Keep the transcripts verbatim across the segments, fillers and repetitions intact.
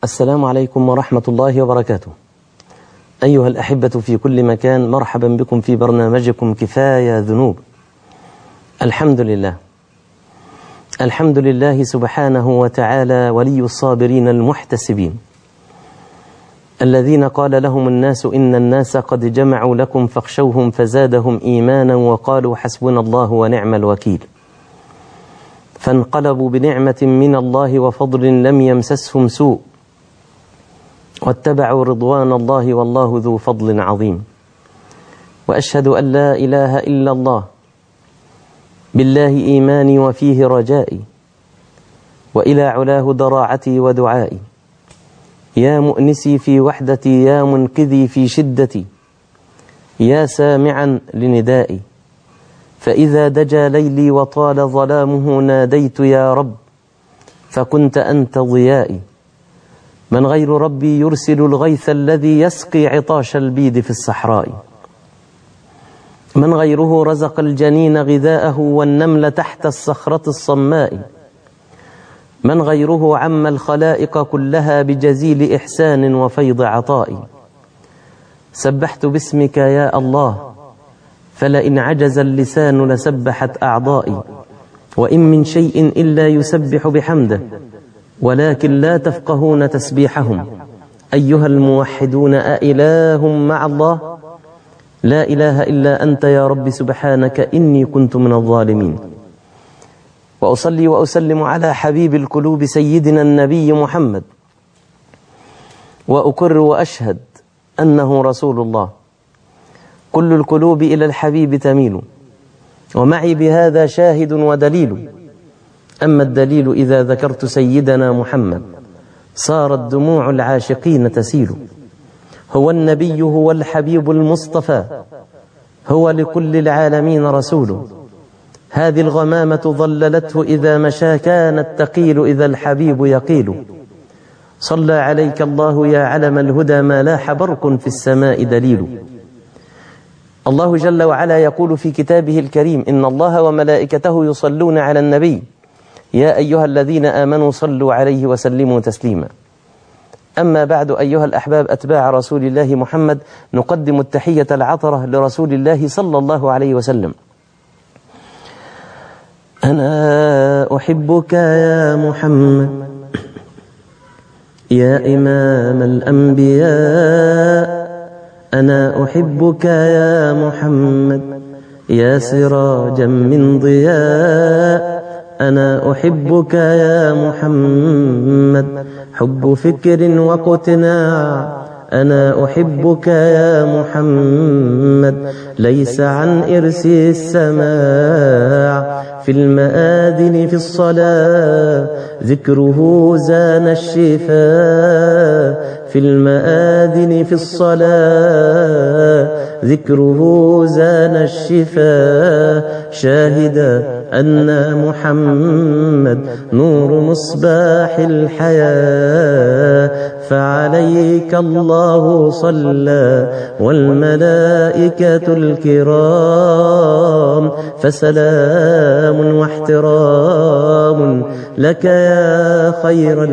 السلام عليكم ورحمة الله وبركاته. أيها الأحبة في كل مكان، مرحبا بكم في برنامجكم كفاية ذنوب. الحمد لله الحمد لله سبحانه وتعالى، ولي الصابرين المحتسبين، الذين قال لهم الناس إن الناس قد جمعوا لكم فاخشوهم فزادهم إيمانا وقالوا حسبنا الله ونعم الوكيل، فانقلبوا بنعمة من الله وفضل لم يمسسهم سوء واتبعوا رضوان الله والله ذو فضل عظيم. وأشهد أن لا إله إلا الله، بالله إيماني وفيه رجائي، وإلى علاه ضراعتي ودعائي. يا مؤنسي في وحدتي، يا منقذي في شدتي، يا سامعا لندائي. فإذا دجى ليلي وطال ظلامه ناديت يا رب، فكنت أنت ضيائي. من غير ربي يرسل الغيث الذي يسقي عطاش البيد في الصحراء. من غيره رزق الجنين غذاءه والنمل تحت الصخرة الصماء. من غيره عم الخلائق كلها بجزيل إحسان وفيض عطاء. سبحت باسمك يا الله، فلئن عجز اللسان لسبحت أعضائي. وإن من شيء إلا يسبح بحمده ولكن لا تفقهون تسبيحهم. أيها الموحدون، أإله مع الله؟ لا إله إلا أنت يا رب، سبحانك إني كنت من الظالمين. وأصلي وأسلم على حبيب القلوب سيدنا النبي محمد، وأقر وأشهد أنه رسول الله. كل القلوب إلى الحبيب تميل، ومعي بهذا شاهد ودليل. أما الدليل إذا ذكرت سيدنا محمد صارت دموع العاشقين تسيل. هو النبي، هو الحبيب المصطفى، هو لكل العالمين رسول. هذه الغمامة ظللته إذا مشى، كانت تقيل إذا الحبيب يقيل. صلى عليك الله يا علم الهدى، ما لاح برق في السماء دليل. الله جل وعلا يقول في كتابه الكريم: إن الله وملائكته يصلون على النبي يا أيها الذين آمنوا صلوا عليه وسلموا تسليما. أما بعد، أيها الأحباب أتباع رسول الله محمد، نقدم التحية العطرة لرسول الله صلى الله عليه وسلم. أنا أحبك يا محمد يا إمام الأنبياء. أنا أحبك يا محمد يا سراجا من ضياء. أنا أحبك يا محمد حب فكر واقتناع. أنا أحبك يا محمد ليس عن إرسي السماع. في المآذن في الصلاة ذكره زان الشفاء. في المآذن في الصلاة ذكره زان الشفاء. شاهدا أن محمد نور مصباح الحياة. فعليك الله صلى والملائكة الكرام. فسلام واحترام لك يا خير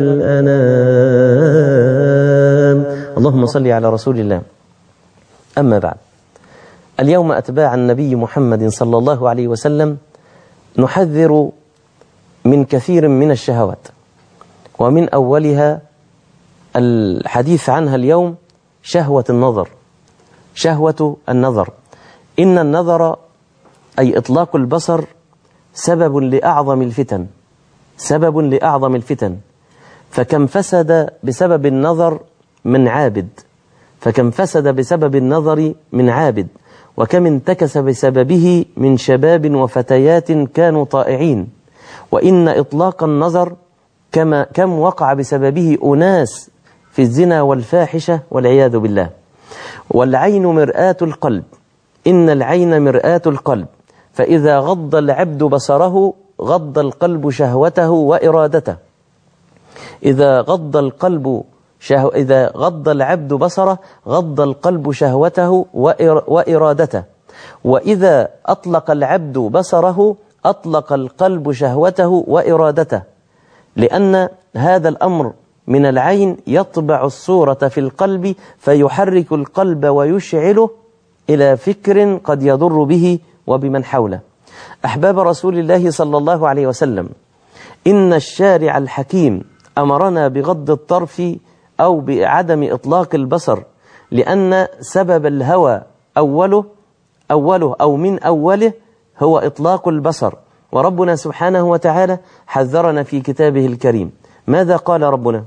الأنام. اللهم صل على رسول الله. أما بعد، اليوم أتباع النبي محمد صلى الله عليه وسلم نحذر من كثير من الشهوات، ومن أولها الحديث عنها اليوم شهوة النظر. شهوة النظر، إن النظر أي إطلاق البصر سبب لأعظم الفتن، سبب لأعظم الفتن. فكم فسد بسبب النظر من عابد، فكم فسد بسبب النظر من عابد، وكم انتكس بسببه من شباب وفتيات كانوا طائعين. وإن إطلاق النظر كما كم وقع بسببه أناس في الزنا والفاحشة والعياذ بالله. والعين مرآة القلب، إن العين مرآة القلب، فإذا غض العبد بصره غض القلب شهوته وإرادته. إذا غض القلب شهو إذا غض العبد بصره غض القلب شهوته وإرادته. وإذا أطلق العبد بصره أطلق القلب شهوته وإرادته، لأن هذا الأمر من العين يطبع الصورة في القلب فيحرك القلب ويشعله إلى فكر قد يضر به وبمن حوله. أحباب رسول الله صلى الله عليه وسلم، إن الشارع الحكيم أمرنا بغض الطرف أو بعدم إطلاق البصر، لأن سبب الهوى أوله أوله أو من أوله هو إطلاق البصر. وربنا سبحانه وتعالى حذرنا في كتابه الكريم. ماذا قال ربنا؟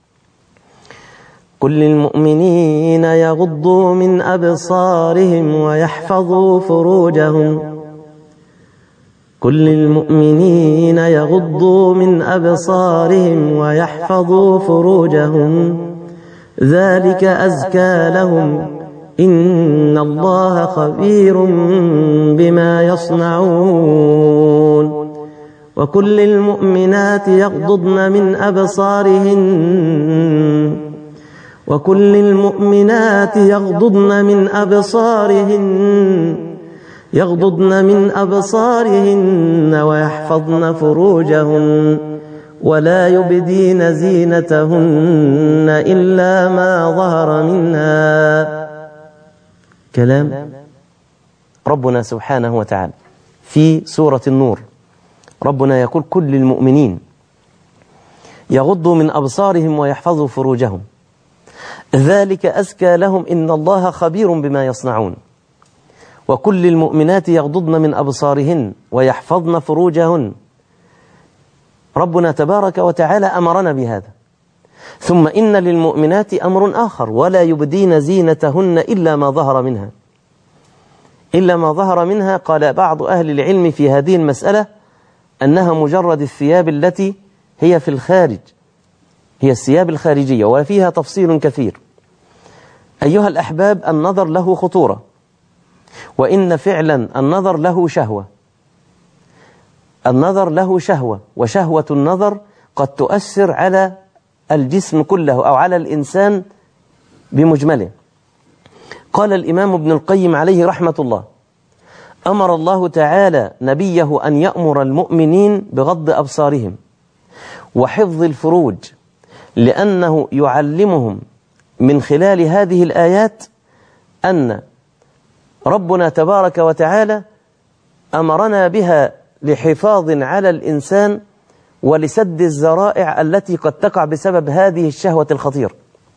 قل للمؤمنين يغضوا من أبصارهم ويحفظوا فروجهم قل للمؤمنين يغضوا من أبصارهم ويحفظوا فروجهم ذلك أزكى لهم إن الله خبير بما يصنعون وكل المؤمنات يغضضن من أبصارهن وكل المؤمنات يغضضن من أبصارهن يغضضن من أبصارهن ويحفظن فروجهن ولا يبدين زينتهن إلا ما ظهر منها. كلام ربنا سبحانه وتعالى في سورة النور. ربنا يقول كل المؤمنين يغضوا من أبصارهم ويحفظوا فروجهم ذلك أزكى لهم إن الله خبير بما يصنعون. وكل المؤمنات يغضضن من أبصارهن ويحفظن فروجهن. ربنا تبارك وتعالى أمرنا بهذا. ثم إن للمؤمنات أمر آخر ولا يبدين زينتهن إلا ما ظهر منها. إلا ما ظهر منها قال بعض أهل العلم في هذه المسألة أنها مجرد الثياب التي هي في الخارج، هي الثياب الخارجية، وفيها تفصيل كثير. أيها الأحباب، النظر له خطورة، وإن فعلا النظر له شهوة. النظر له شهوة، وشهوة النظر قد تؤثر على الجسم كله أو على الإنسان بمجمله. قال الإمام ابن القيم عليه رحمة الله: أمر الله تعالى نبيه أن يأمر المؤمنين بغض أبصارهم وحفظ الفروج، لأنه يعلمهم من خلال هذه الآيات أن ربنا تبارك وتعالى أمرنا بها لحفاظ على الإنسان ولسد الذرائع التي قد تقع بسبب هذه الشهوة الخطيرة،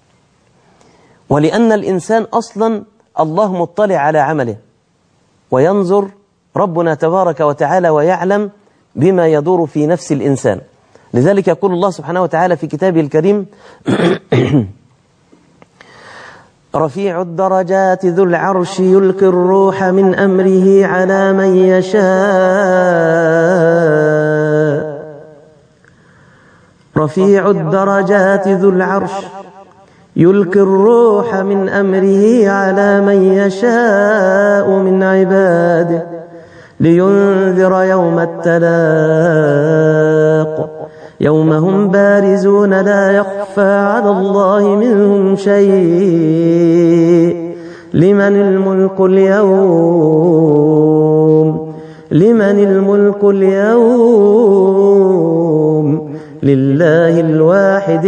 ولأن الإنسان أصلا الله مطلع على عمله وينظر ربنا تبارك وتعالى ويعلم بما يدور في نفس الإنسان. لذلك يقول الله سبحانه وتعالى في كتابه الكريم: رفيع الدرجات ذو العرش يلقي الروح من أمره على من يشاء رفيع الدرجات ذو العرش يلقي الروح من أمره على من يشاء من عباده لينذر يوم التلاق يوم هم بارزون لا يخفى على الله منهم شيء لمن الملك اليوم لمن الملك اليوم لله الواحد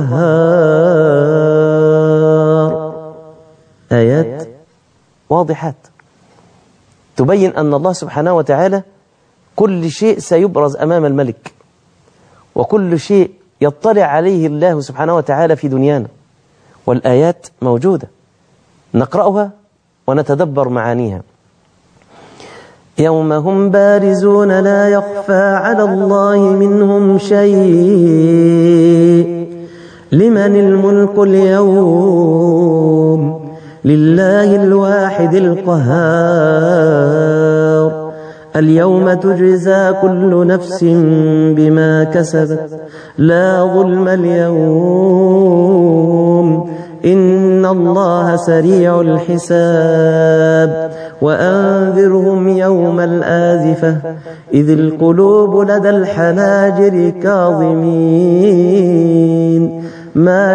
القهار. آيات واضحات تبين أن الله سبحانه وتعالى كل شيء سيبرز أمام الملك، وكل شيء يطلع عليه الله سبحانه وتعالى في دنيانا، والآيات موجودة نقرأها ونتدبر معانيها. يوم هم بارزون لا يخفى على الله منهم شيء لمن الملك اليوم لله الواحد القهار. اليوم تجزى كل نفس بما كسبت لا ظلم اليوم إن الله سريع الحساب. وأنذرهم يوم الآزفة إذ القلوب لدى الحناجر كاظمين ما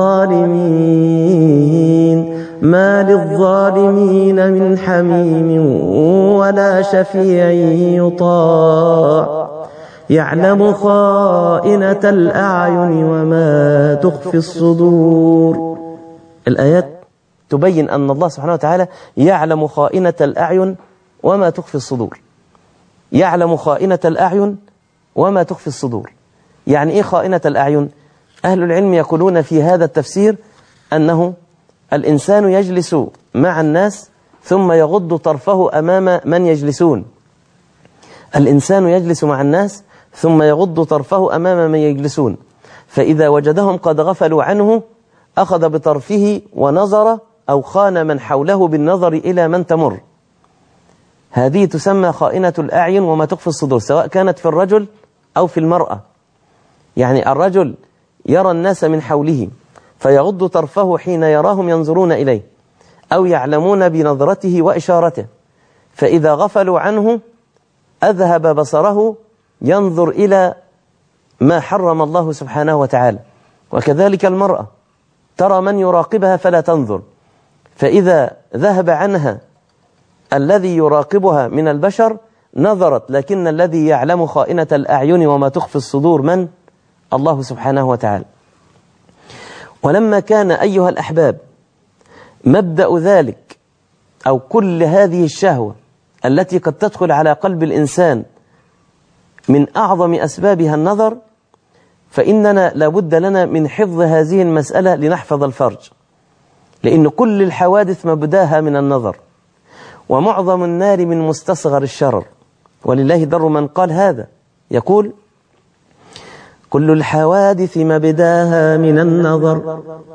للظالمين ما للظالمين من حميم ولا شفيع يطاع يعلم خائنة الأعين وما تخفي الصدور. الآيات تبين أن الله سبحانه وتعالى يعلم خائنة الأعين وما تخفي الصدور. يعلم خائنة الأعين وما تخفي الصدور. يعني إيه خائنة الأعين؟ أهل العلم يقولون في هذا التفسير أنه الإنسان يجلس مع الناس ثم يغض طرفه أمام من يجلسون. الإنسان يجلس مع الناس ثم يغض طرفه أمام من يجلسون، فإذا وجدهم قد غفلوا عنه أخذ بطرفه ونظر أو خان من حوله بالنظر إلى من تمر. هذه تسمى خائنة الأعين وما تخفي الصدور، سواء كانت في الرجل أو في المرأة. يعني الرجل يرى الناس من حوله فيغض طرفه حين يراهم ينظرون إليه أو يعلمون بنظرته وإشارته، فإذا غفلوا عنه أذهب بصره ينظر إلى ما حرم الله سبحانه وتعالى. وكذلك المرأة ترى من يراقبها فلا تنظر، فإذا ذهب عنها الذي يراقبها من البشر نظرت، لكن الذي يعلم خائنة الأعين وما تخفي الصدور من؟ الله سبحانه وتعالى. ولما كان أيها الأحباب مبدأ ذلك أو كل هذه الشهوة التي قد تدخل على قلب الإنسان من أعظم أسبابها النظر، فإننا لابد لنا من حفظ هذه المسألة لنحفظ الفرج، لأن كل الحوادث مبداها من النظر، ومعظم النار من مستصغر الشرر. ولله در من قال هذا، يقول: كل الحوادث مبداها من النظر،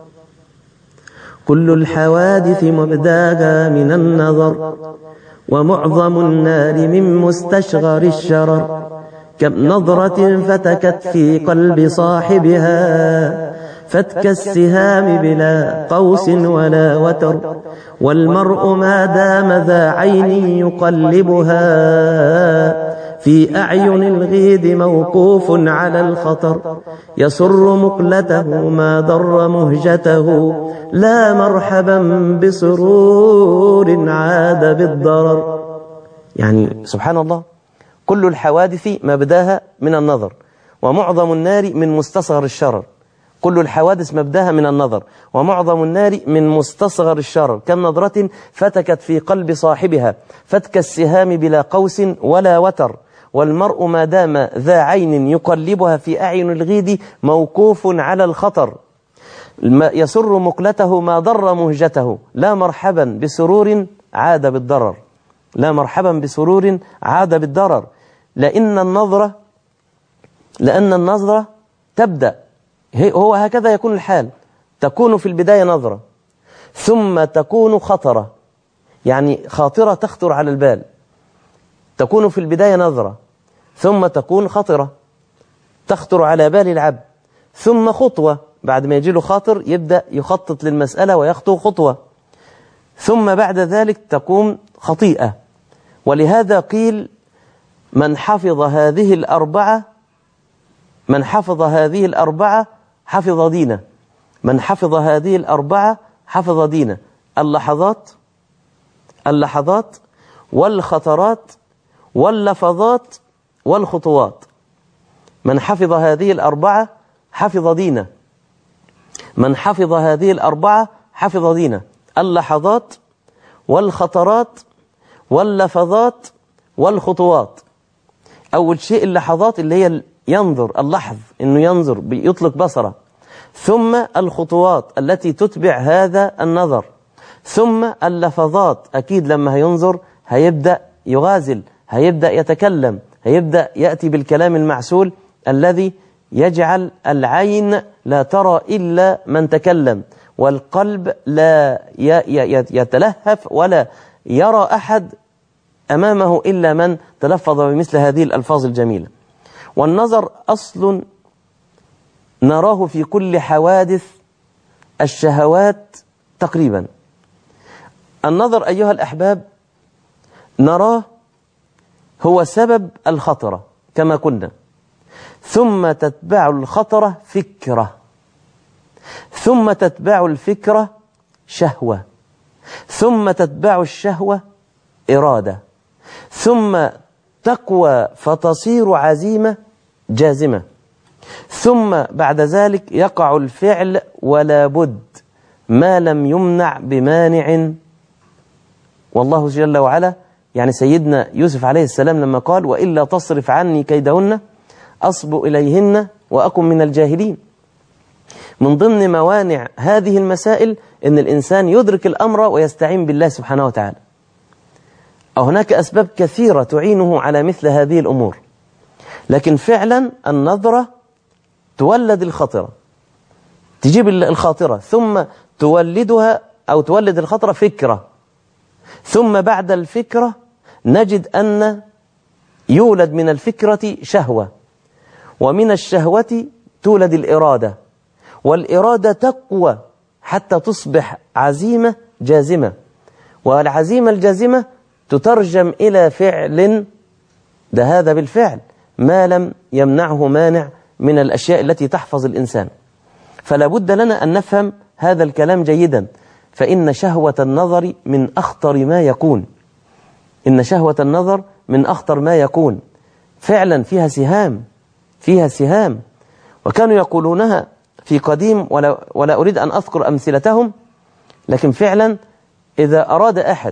كل الحوادث مبداها من النظر، ومعظم النار من مستصغر الشرر، كم نظرة فتكت في قلب صاحبها فتك السهام بلا قوس ولا وتر، والمرء ما دام ذا عين يقلبها في أعين الغيد موقوف على الخطر، يسر مقلته ما ضر مهجته، لا مرحبا بسرور عاد بالضرر. يعني سبحان الله، كل الحوادث مبداها من النظر، ومعظم النار من مستصغر الشرر. كل الحوادث مبداها من النظر، ومعظم النار من مستصغر الشرر، كم نظرة فتكت في قلب صاحبها فتك السهام بلا قوس ولا وتر، والمرء ما دام ذا عين يقلبها في أعين الغيد موقوف على الخطر، يسر مقلته ما ضر مهجته، لا مرحبا بسرور عاد بالضرر، لا مرحبا بسرور عاد بالضرر. لأن النظرة لأن النظرة تبدأ، هو هكذا يكون الحال، تكون في البداية نظرة ثم تكون خطرة، يعني خاطرة تخطر على البال، تكون في البداية نظرة ثم تكون خطرة تخطر على بال العبد، ثم خطوة، بعد ما يجي له خاطر يبدأ يخطط للمسألة ويخطو خطوة، ثم بعد ذلك تكون خطيئة. ولهذا قيل: من حفظ هذه الأربعة من حفظ هذه الأربعة حفظ دينه. من حفظ هذه الأربعة حفظ دينه: اللحظات اللحظات والخطرات واللفظات والخطوات. من حفظ هذه الأربعة حفظ دينه. من حفظ هذه الأربعة حفظ دينه: اللحظات والخطرات واللفظات والخطوات. أول شيء اللحظات اللي هي ينظر، اللحظ إنه ينظر يطلق بصره، ثم الخطوات التي تتبع هذا النظر، ثم اللفظات، أكيد لما هينظر هيبدأ يغازل، هيبدأ يتكلم، هيبدأ يأتي بالكلام المعسول الذي يجعل العين لا ترى إلا من تكلم، والقلب لا يتلهف ولا يرى أحد أمامه إلا من تلفظ بمثل هذه الألفاظ الجميلة. والنظر أصل نراه في كل حوادث الشهوات تقريبا. النظر أيها الأحباب نراه هو سبب الخطرة كما قلنا، ثم تتبع الخطرة فكرة، ثم تتبع الفكرة شهوة، ثم تتبع الشهوة إرادة، ثم تقوى فتصير عزيمة، جازمة، ثم بعد ذلك يقع الفعل ولا بد ما لم يمنع بمانع. والله جل وعلا يعني سيدنا يوسف عليه السلام لما قال وإلا تصرف عني كيدهن أصب إليهن وأكن من الجاهلين، من ضمن موانع هذه المسائل أن الإنسان يدرك الأمر ويستعين بالله سبحانه وتعالى. هناك أسباب كثيرة تعينه على مثل هذه الأمور، لكن فعلا النظرة تولد الخاطرة، تجيب الخاطرة ثم تولدها أو تولد الخاطرة فكرة، ثم بعد الفكرة نجد أن يولد من الفكرة شهوة، ومن الشهوة تولد الإرادة، والإرادة تقوى حتى تصبح عزيمة جازمة، والعزيمة الجازمة تترجم إلى فعل، ده هذا بالفعل ما لم يمنعه مانع من الأشياء التي تحفظ الإنسان. فلا بد لنا أن نفهم هذا الكلام جيدا، فإن شهوة النظر من أخطر ما يكون، إن شهوة النظر من أخطر ما يكون، فعلا فيها سهام، فيها سهام، وكانوا يقولونها في قديم ولا, ولا أريد أن أذكر أمثلتهم، لكن فعلا إذا أراد أحد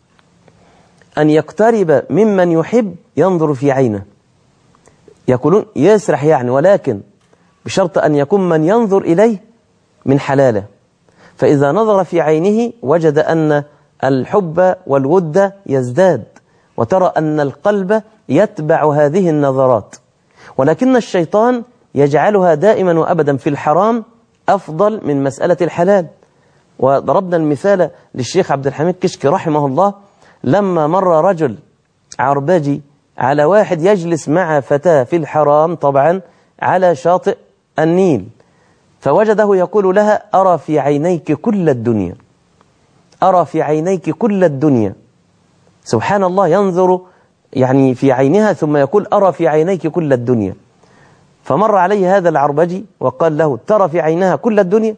أن يقترب ممن يحب ينظر في عينه، يقولون يسرح يعني، ولكن بشرط أن يكون من ينظر إليه من حلاله، فإذا نظر في عينه وجد أن الحب والود يزداد، وترى أن القلب يتبع هذه النظرات، ولكن الشيطان يجعلها دائما وأبدا في الحرام أفضل من مسألة الحلال. وضربنا المثال للشيخ عبد الحميد كشكي رحمه الله لما مر رجل عرباجي على واحد يجلس مع فتاة في الحرام طبعا على شاطئ النيل، فوجده يقول لها أرى في عينيك كل الدنيا، أرى في عينيك كل الدنيا. سبحان الله، ينظر يعني في عينها ثم يقول أرى في عينيك كل الدنيا. فمر عليه هذا العربجي وقال له ترى في عينها كل الدنيا؟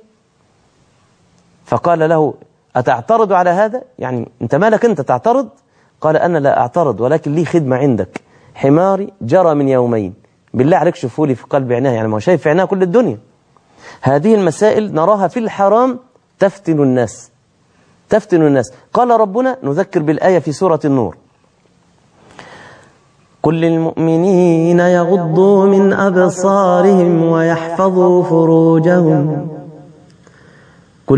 فقال له أتعترض على هذا؟ يعني أنت مالك أنت تعترض؟ قال أنا لا أعترض، ولكن لي خدمة عندك، حماري جرى من يومين، بالله عليك شوفوا لي في قلب عينها، يعني ما شايف في عينها كل الدنيا. هذه المسائل نراها في الحرام تفتن الناس، تفتن الناس. قال ربنا نذكر بالآية في سورة النور قل للمؤمنين يغضوا من أبصارهم ويحفظوا فروجهم، قل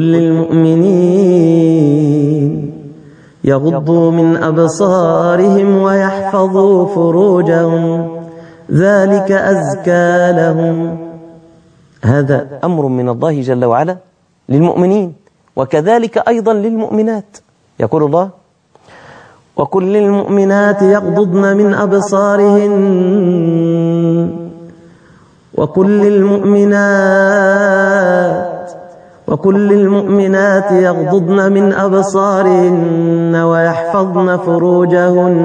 للمؤمنين يغضوا من أبصارهم ويحفظوا فروجهم ذلك أزكى لهم. هذا أمر من الله جل وعلا للمؤمنين، وكذلك أيضا للمؤمنات. يقول الله وقل للمؤمنات يغضضن من أبصارهن وقل للمؤمنات وقل للمؤمنات يغضضن من أبصارهن ويحفظن فروجهن.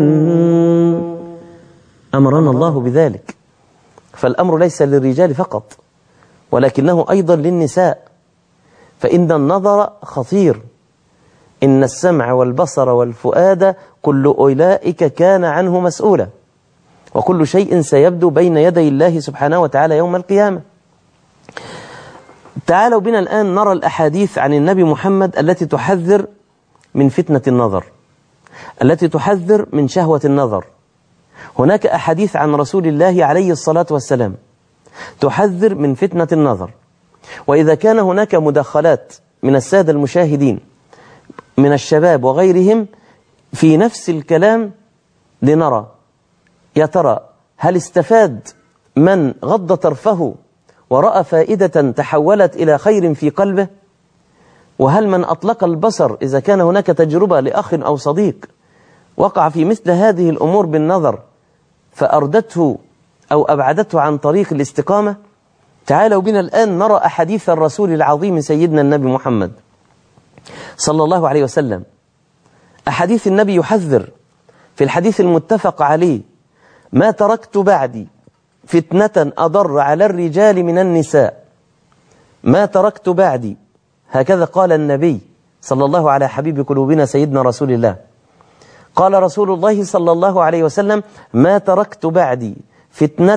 أمرنا الله بذلك، فالأمر ليس للرجال فقط ولكنه أيضا للنساء، فإن النظر خطير، إن السمع والبصر والفؤاد كل أولئك كان عنه مسؤولا، وكل شيء سيبدو بين يدي الله سبحانه وتعالى يوم القيامة. تعالوا بنا الآن نرى الأحاديث عن النبي محمد التي تحذر من فتنة النظر، التي تحذر من شهوة النظر. هناك أحاديث عن رسول الله عليه الصلاة والسلام تحذر من فتنة النظر، وإذا كان هناك مداخلات من السادة المشاهدين من الشباب وغيرهم في نفس الكلام لنرى يا ترى هل استفاد من غض طرفه ورأى فائدة تحولت إلى خير في قلبه، وهل من أطلق البصر إذا كان هناك تجربة لأخ أو صديق وقع في مثل هذه الأمور بالنظر فأردته أو أبعدته عن طريق الاستقامة. تعالوا بنا الآن نرى أحاديث الرسول العظيم سيدنا النبي محمد صلى الله عليه وسلم. أحاديث النبي يحذر في الحديث المتفق عليه ما تركت بعدي فتنة أضر على الرجال من النساء، ما تركت بعدي، هكذا قال النبي صلى الله على حبيب قلوبنا سيدنا رسول الله. قال رسول الله صلى الله عليه وسلم ما تركت بعدي فتنة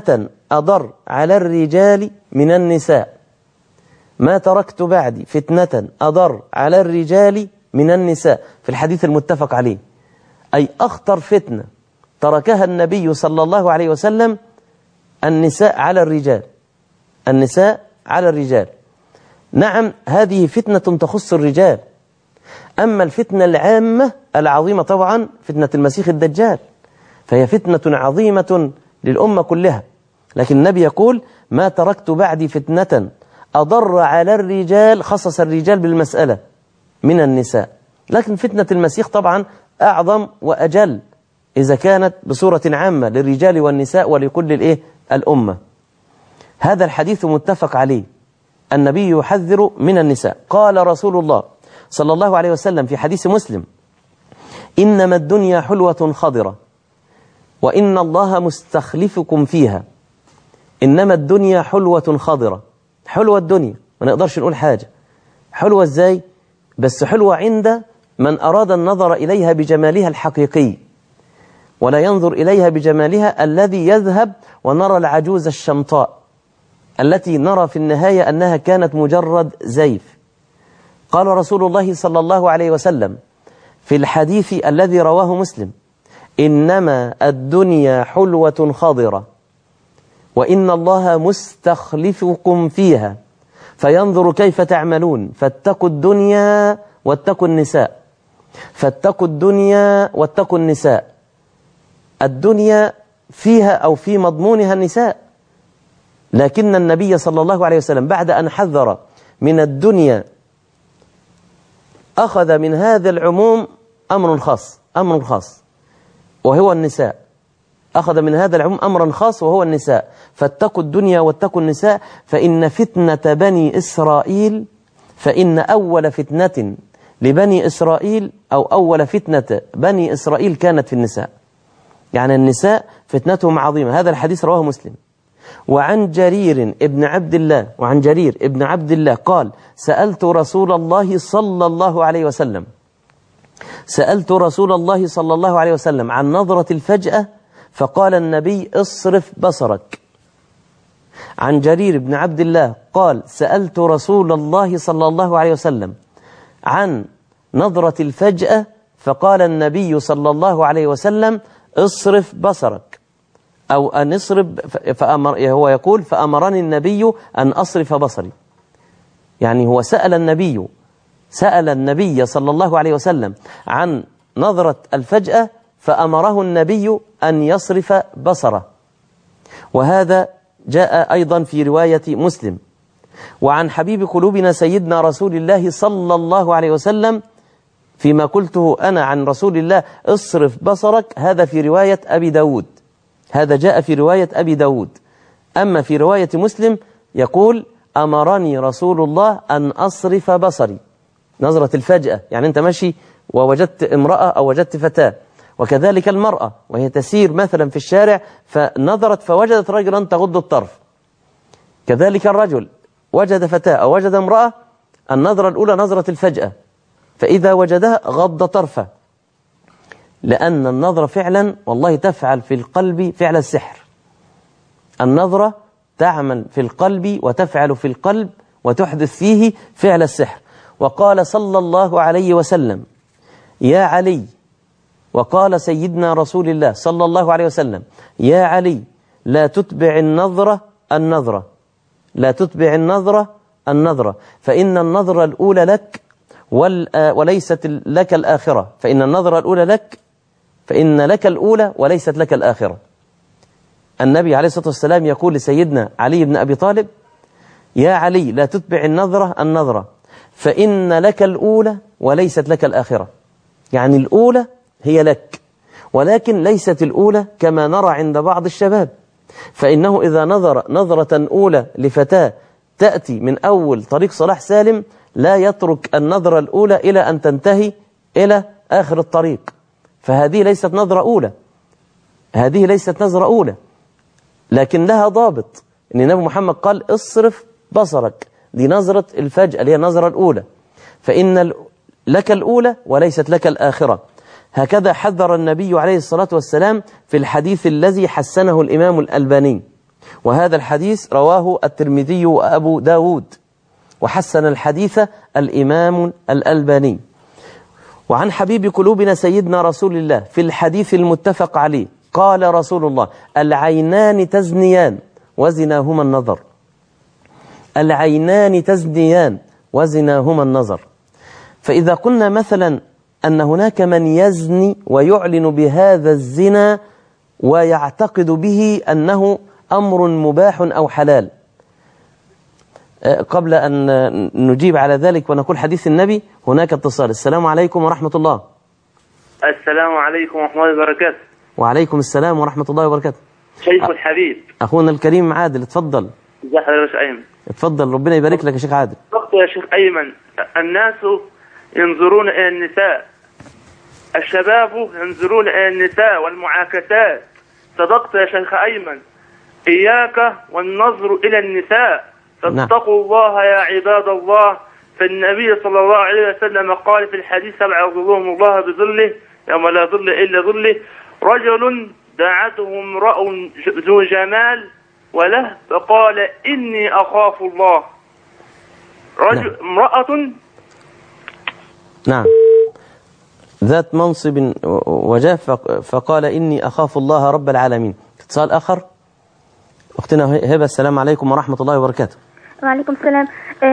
أضر على الرجال من النساء. ما تركت بعدي فتنة أضر على الرجال من النساء، في الحديث المتفق عليه، أي أخطر فتنة تركها النبي صلى الله عليه وسلم النساء على الرجال، النساء على الرجال. نعم، هذه فتنة تخص الرجال. أما الفتنة العامة العظيمة طبعا فتنة المسيح الدجال، فهي فتنة عظيمة للأمة كلها، لكن النبي يقول ما تركت بعدي فتنة أضر على الرجال، خصص الرجال بالمسألة من النساء. لكن فتنة المسيح طبعا أعظم وأجل إذا كانت بصورة عامة للرجال والنساء ولكل الإيه الأمة. هذا الحديث متفق عليه، النبي يحذر من النساء. قال رسول الله صلى الله عليه وسلم في حديث مسلم: إنما الدنيا حلوة خضرة وإن الله مستخلفكم فيها. إنما الدنيا حلوة خضرة، حلوة الدنيا ما نقدرش نقول حاجة. حلوة إزاي؟ بس حلوة عند من أراد النظر إليها بجمالها الحقيقي، ولا ينظر إليها بجمالها الذي يذهب ونرى العجوز الشمطاء التي نرى في النهاية أنها كانت مجرد زيف. قال رسول الله صلى الله عليه وسلم في الحديث الذي رواه مسلم: إنما الدنيا حلوة خضرة وإن الله مستخلفكم فيها فينظر كيف تعملون، فاتقوا الدنيا واتقوا النساء، فاتقوا الدنيا واتقوا النساء. الدنيا فيها أو في مضمونها النساء، لكن النبي صلى الله عليه وسلم بعد أن حذر من الدنيا أخذ من هذا العموم أمر خاص، أمر خاص وهو النساء. أخذ من هذا العموم أمرا خاص وهو النساء: فاتقوا الدنيا واتقوا النساء فإن فتنة بني إسرائيل، فإن أول فتنة لبني إسرائيل أو أول فتنة بني إسرائيل كانت في النساء. يعني النساء فتنتهم عظيمة. هذا الحديث رواه مسلم. وعن جرير ابن عبد الله وعن جرير ابن عبد الله قال: سألت رسول الله صلى الله عليه وسلم سألت رسول الله صلى الله عليه وسلم عن نظرة الفجأة فقال النبي: اصرف بصرك. عن جرير بن عبد الله قال: سألت رسول الله صلى الله عليه وسلم عن نظرة الفجأة فقال النبي صلى الله عليه وسلم: اصرف بصرك، أو أن اصرف، فأمر هو يقول: فأمرني النبي أن أصرف بصري. يعني هو سأل النبي سأل النبي صلى الله عليه وسلم عن نظرة الفجأة فأمره النبي أن يصرف بصره. وهذا جاء أيضا في رواية مسلم. وعن حبيب قلوبنا سيدنا رسول الله صلى الله عليه وسلم فيما قلته أنا عن رسول الله: اصرف بصرك، هذا في رواية أبي داود، هذا جاء في رواية أبي داود. أما في رواية مسلم يقول: أمرني رسول الله أن أصرف بصري. نظرة الفجأة يعني أنت ماشي ووجدت امرأة أو وجدت فتاة، وكذلك المرأة وهي تسير مثلا في الشارع فنظرت فوجدت رجلا تغض الطرف، كذلك الرجل وجد فتاة أو وجد امرأة، النظرة الأولى نظرة الفجأة، فإذا وجدها غض طرفه، لأن النظرة فعلا والله تفعل في القلب فعل السحر. النظرة تعمل في القلب وتفعل في القلب وتحدث فيه فعل السحر. وقال صلى الله عليه وسلم: يا علي، وقال سيدنا رسول الله صلى الله عليه وسلم: يا علي، لا تتبع النظرة النظرة، لا تتبع النظرة النظرة، فإن النظرة الأولى لك وليست لك الآخرة، فإن النظرة الأولى لك فإن لك الأولى وليست لك الآخرة. النبي عليه الصلاة والسلام يقول لسيدنا علي بن أبي طالب: يا علي، لا تتبع النظرة النظرة، فإن لك الأولى وليست لك الآخرة. يعني الأولى هي لك، ولكن ليست الأولى كما نرى عند بعض الشباب، فإنه إذا نظر نظرة أولى لفتاة تأتي من أول طريق صلاح سالم لا يترك النظرة الأولى إلى أن تنتهي إلى آخر الطريق، فهذه ليست نظرة أولى، هذه ليست نظرة أولى، لكن لها ضابط. إن النبي محمد قال: اصرف بصرك، دي نظرة الفجأة اللي هي النظرة الأولى، فإن لك الأولى وليست لك الآخرة. هكذا حذر النبي عليه الصلاة والسلام في الحديث الذي حسنه الإمام الألباني وهذا الحديث رواه الترمذي وأبو داود، وحسن الحديث الإمام الألباني. وعن حبيب قلوبنا سيدنا رسول الله في الحديث المتفق عليه قال رسول الله: العينان تزنيان وزناهما النظر. العينان تزنيان وزناهما النظر. فإذا قلنا مثلا أن هناك من يزني ويعلن بهذا الزنا ويعتقد به أنه أمر مباح أو حلال، قبل أن نجيب على ذلك ونقول حديث النبي هناك اتصال. السلام عليكم ورحمة الله. السلام عليكم ورحمة الله وبركاته. وعليكم السلام ورحمة الله وبركاته. شيخ الحبيب أخونا الكريم عادل، اتفضل. ازي حضرتك يا شيخ أيمن؟ اتفضل، ربنا يبارك لك يا شيخ عادل. صدقت يا شيخ أيمن، الناس ينظرون إلى النساء، الشباب ينظرون إلى النساء والمعاكسات. صدقت يا شيخ أيمن، إياك والنظر إلى النساء، فاتقوا الله يا عباد الله. فالنبي صلى الله عليه وسلم قال في الحديث: سبعة ظلهم الله بظله يوم لا ظل إلا ظله. رجل دعته امرأ ذو جمال وله فقال: إني أخاف الله. رجل نعم. امرأة نعم ذات منصب وجاه فقال: إني أخاف الله رب العالمين. اتصال آخر. أختنا هبة، السلام عليكم ورحمة الله وبركاته. وعليكم السلام.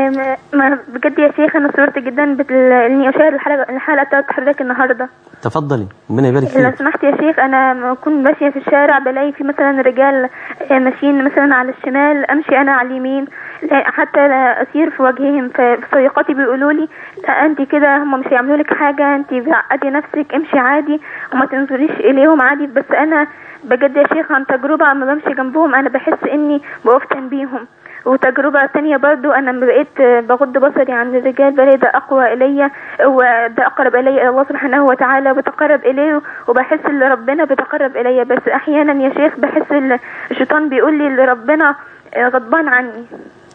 بجد يا شيخ أنا سررت جدا إني أشاهد الحلقة الحلقة بتاعت حضرتك النهاردة. تفضلي، ربنا يبارك فيك. لو سمحت يا شيخ، أنا أكون ماشية في الشارع بلاقي في مثلا رجال ماشيين مثلا على الشمال، أمشي أنا على اليمين حتى لا أسير في وجههم. في صديقاتي بيقولوا لي: لا أنت كده هم مش هيعملوا لك حاجة، أنت بعقدي نفسك، امشي عادي وما تنظريش إليهم عادي. بس أنا بجد يا شيخ عن تجربة أما بمشي جنبهم أنا بحس إني بفتن بيهم. وتجربة تانية برضو، أنا لما بقيت بغض بصري عن الرجال بلاقي ده أقوى إلي وده أقرب إلي إلى الله سبحانه وتعالى، وبتقرب إليه وبحس إن ربنا بيتقرب إلي. بس أحيانا يا شيخ بحس الشيطان بيقول لي إن ربنا غضبان عني.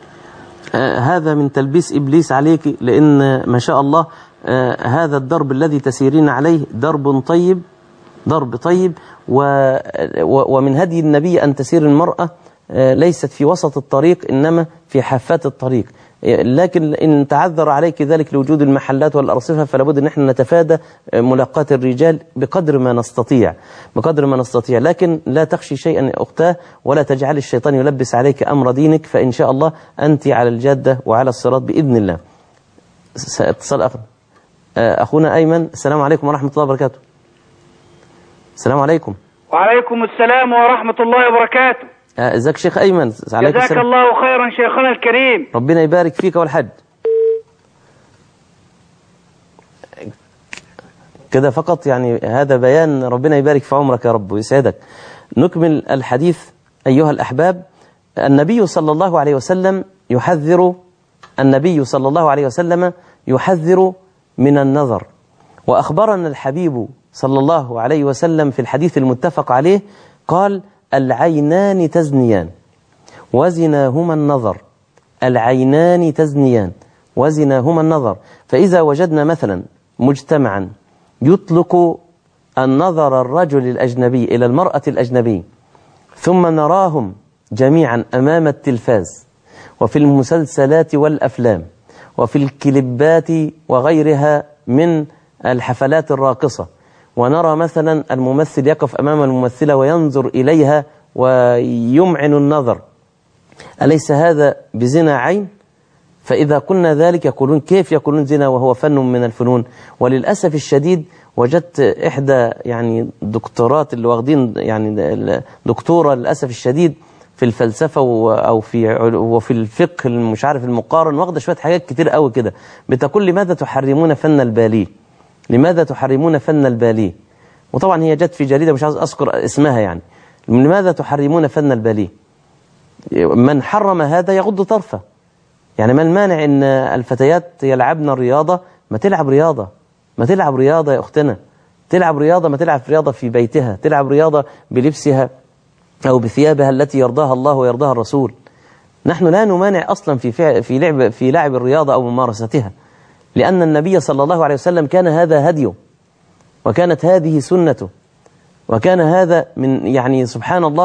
آه هذا من تلبيس إبليس عليك، لأن ما شاء الله آه هذا الدرب الذي تسيرين عليه درب طيب، درب طيب و ومن هدي النبي أن تسير المرأة ليست في وسط الطريق إنما في حافات الطريق. لكن إن تعذر عليك ذلك لوجود المحلات والأرصفة فلابد أن احنا نتفادى ملاقاة الرجال بقدر ما نستطيع بقدر ما نستطيع لكن لا تخشي شيئا يا أختاه، ولا تجعل الشيطان يلبس عليك أمر دينك، فإن شاء الله أنت على الجادة وعلى الصراط بإذن الله. اتصال آخر. أخونا أيمن، السلام عليكم ورحمة الله وبركاته. السلام عليكم. وعليكم السلام ورحمة الله وبركاته. ازيك شيخ أيمن؟ جزاك الله خيرا شيخنا الكريم، ربنا يبارك فيك والحج. كده فقط يعني هذا بيان، ربنا يبارك في عمرك يا رب ويسعدك. نكمل الحديث أيها الأحباب. النبي صلى الله عليه وسلم يحذر النبي صلى الله عليه وسلم يحذر من النظر، وأخبرنا الحبيب صلى الله عليه وسلم في الحديث المتفق عليه قال: العينان تزنيان وزناهما النظر. العينان تزنيان وزناهما النظر. فإذا وجدنا مثلا مجتمعا يطلق النظر الرجل الأجنبي إلى المرأة الأجنبي، ثم نراهم جميعا أمام التلفاز وفي المسلسلات والأفلام وفي الكليبات وغيرها من الحفلات الراقصة، ونرى مثلا الممثل يقف أمام الممثلة وينظر إليها ويمعن النظر، أليس هذا بزنا عين؟ فإذا قلنا ذلك يقولون: كيف يقولون زنا وهو فن من الفنون؟ وللأسف الشديد وجدت إحدى يعني دكتورات اللي واخدين يعني دكتورة للأسف الشديد في الفلسفة أو في وفي الفقه مش عارف المقارن، واخدة شوية حاجات كتير قوي كده، بتقول: لماذا تحرمون فن الباليه؟ لماذا تحرمون فن الباليه؟ وطبعا هي جت في جريدة مش عايز أذكر اسمها يعني. لماذا تحرمون فن الباليه؟ من حرم هذا يغض طرفه. يعني ما المانع ان الفتيات يلعبن الرياضة؟ ما تلعب رياضة ما تلعب رياضة يا أختنا، تلعب رياضة، ما تلعب رياضة في بيتها، تلعب رياضة بلبسها أو بثيابها التي يرضاها الله ويرضاها الرسول. نحن لا نمانع أصلا في فعل في لعب في لعب الرياضة أو ممارستها، لأن النبي صلى الله عليه وسلم كان هذا هديه، وكانت هذه سنته، وكان هذا من يعني سبحان الله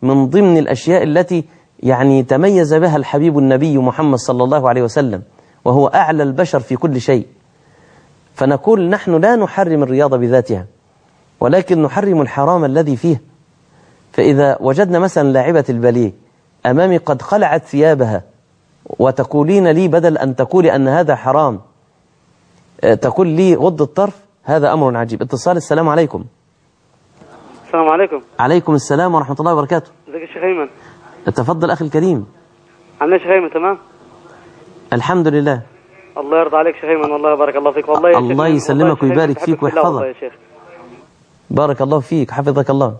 من ضمن الأشياء التي يعني تميز بها الحبيب النبي محمد صلى الله عليه وسلم، وهو أعلى البشر في كل شيء. فنقول نحن لا نحرم الرياضة بذاتها، ولكن نحرم الحرام الذي فيه. فإذا وجدنا مثلا لاعبة الباليه أمامي قد خلعت ثيابها وتقولين لي بدل أن تقولي أن هذا حرام تقول لي غض الطرف، هذا أمر عجيب. اتصال. السلام عليكم. السلام عليكم. عليكم السلام ورحمة الله وبركاته. ازيك يا شيخ أيمن؟ تفضل أخي الكريم. عامل ايه يا شيخ أيمن؟ تمام الحمد لله. الله يرضى عليك يا شيخ أيمن، والله بارك الله فيك. والله يا شيخ الله يسلمك ويبارك فيك ويحفظك. بارك الله فيك، حفظك الله.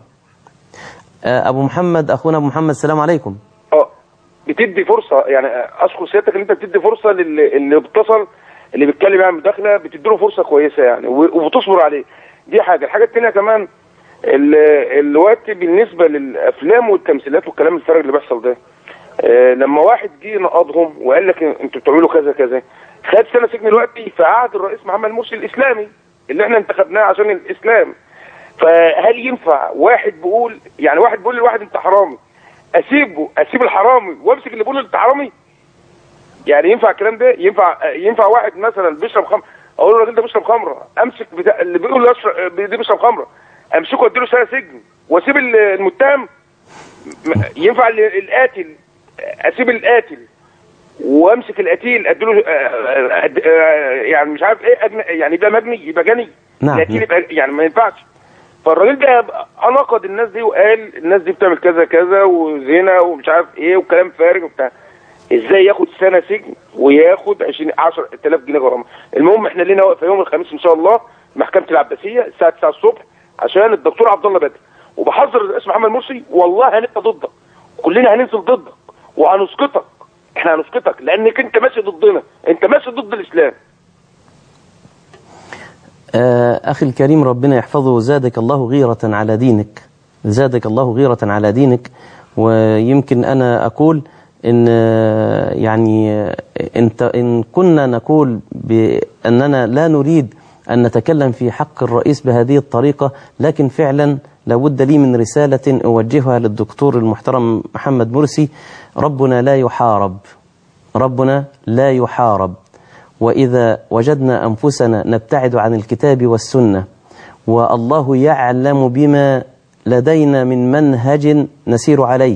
أبو محمد، أخونا أبو محمد، السلام عليكم. اه بتدي فرصة، يعني أشكر سيادتك إن أنت بتدي فرصة للي اللي بيتصل، اللي بيتكلم يعني مداخلة، بتديله فرصة كويسة يعني وبتصبر عليه. دي حاجة. الحاجة الثانية كمان الوقت بالنسبة للأفلام والتمثيلات والكلام الفارغ اللي بيحصل ده، آه لما واحد جه نقضهم وقال لك أنتوا بتعملوا كذا كذا، خد سنة سجن دلوقتي في عهد الرئيس محمد مرسي الإسلامي اللي احنا انتخبناه عشان الإسلام. فهل ينفع واحد بيقول، يعني واحد بيقول لواحد انت حرامي، اسيبه اسيب الحرامي وامسك اللي بيقول انت حرامي؟ يعني ينفع الكلام ده؟ ينفع ينفع واحد مثلا بيشرب خمر اقول له الراجل ده بيشرب خمره، امسك بتاع اللي بيقول ده بيشرب خمره امسكه واديله سنه سجن واسيب المتهم؟ ينفع القاتل اسيب القاتل وامسك القتيل اديله يعني مش عارف ايه، يعني يبقى مجني، يبقى جني. نعم. القتيل يبقى يعني ما ينفعش. فالراجل ده نقد الناس دي وقال الناس دي بتعمل كذا كذا وزنا ومش عارف ايه وكلام فارغ وبتاع. ازاي ياخد سنه سجن وياخد عشرين عشرة آلاف جنيه غرامه؟ المهم احنا لينا وقفه يوم الخميس ان شاء الله محكمه العباسيه الساعه تسعة الصبح عشان الدكتور عبد الله بدر، وبحذر الرئيس محمد مرسي والله هنبقى ضدك، كلنا هننزل ضدك وهنسقطك، احنا هنسقطك لانك انت ماشي ضدنا، انت ماشي ضد الاسلام. أخي الكريم ربنا يحفظه، زادك الله غيرة على دينك، زادك الله غيرة على دينك. ويمكن أنا أقول إن يعني إنت إن كنا نقول بأننا لا نريد أن نتكلم في حق الرئيس بهذه الطريقة، لكن فعلا لابد لي من رسالة أوجهها للدكتور المحترم محمد مرسي. ربنا لا يحارب، ربنا لا يحارب. وإذا وجدنا أنفسنا نبتعد عن الكتاب والسنة والله يعلم بما لدينا من منهج نسير عليه،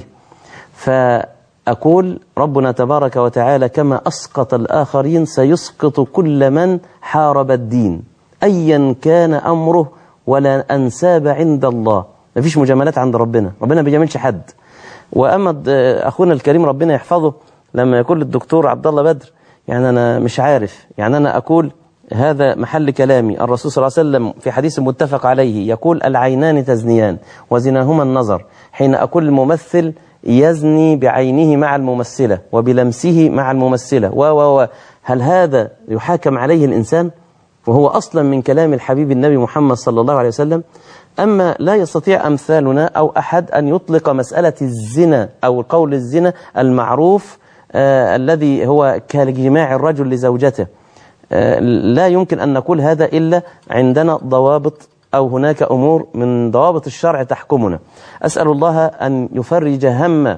فأقول ربنا تبارك وتعالى كما أسقط الآخرين سيسقط كل من حارب الدين أيا كان أمره، ولا أنساب عند الله. ما فيش مجاملات عند ربنا، ربنا ما بيجاملش حد. وأما أخونا الكريم ربنا يحفظه لما يقول الدكتور عبد الله بدر، يعني أنا مش عارف، يعني أنا أقول هذا محل كلامي. الرسول صلى الله عليه وسلم في حديث متفق عليه يقول العينان تزنيان وزناهما النظر. حين أقول الممثل يزني بعينه مع الممثلة وبلمسه مع الممثلة و و هل هذا يحاكم عليه الإنسان؟ وهو أصلا من كلام الحبيب النبي محمد صلى الله عليه وسلم. أما لا يستطيع أمثالنا أو أحد أن يطلق مسألة الزنا أو قول الزنا المعروف آه الذي هو كجماع الرجل لزوجته. آه لا يمكن أن نقول هذا إلا عندنا ضوابط أو هناك أمور من ضوابط الشرع تحكمنا. أسأل الله أن يفرج هم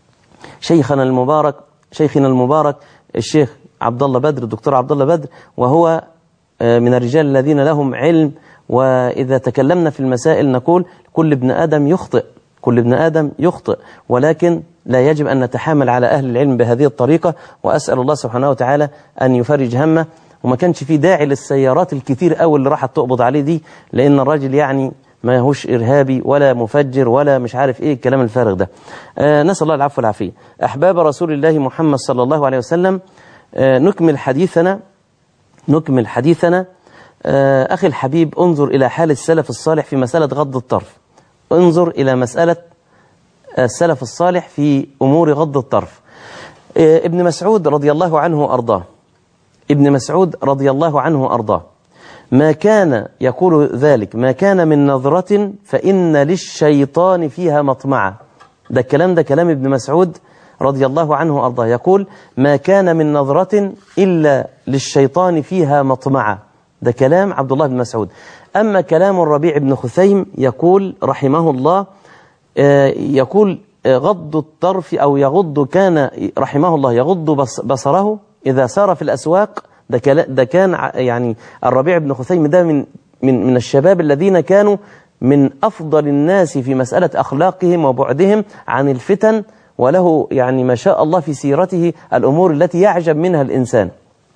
شيخنا المبارك شيخنا المبارك الشيخ عبد الله بدر، الدكتور عبد الله بدر، وهو آه من الرجال الذين لهم علم. وإذا تكلمنا في المسائل نقول كل ابن آدم يخطئ، كل ابن آدم يخطئ، ولكن لا يجب أن نتحامل على أهل العلم بهذه الطريقة. وأسأل الله سبحانه وتعالى أن يفرج همه. وما كانش في داعي للسيارات الكتير أول اللي راحت تقبض عليه دي، لأن الراجل يعني ما هوش إرهابي ولا مفجر ولا مش عارف إيه الكلام الفارغ ده. آه نسأل الله العفو والعافية. أحباب رسول الله محمد صلى الله عليه وسلم، آه نكمل حديثنا نكمل حديثنا آه أخي الحبيب، انظر إلى حال السلف الصالح في مسألة غض الطرف. انظر إلى مسألة السلف الصالح في أمور غض الطرف. آه ابن مسعود رضي الله عنه وأرضاه ابن مسعود رضي الله عنه وأرضاه ما كان يقول ذلك، ما كان من نظرة فإن للشيطان فيها مطمعة. ده الكلام ده كلام ابن مسعود رضي الله عنه وأرضاه، يقول ما كان من نظرة إلا للشيطان فيها مطمعة. ده كلام عبد الله بن مسعود. أما كلام الربيع بن خثيم يقول رحمه الله، يقول غض الطرف أو يغض، كان رحمه الله يغض بصره إذا سار في الأسواق. ده كان يعني الربيع بن خثيم ده من من من الشباب الذين كانوا من أفضل الناس في مسألة أخلاقهم وبعدهم عن الفتن، وله يعني ما شاء الله في سيرته الأمور التي يعجب منها الإنسان.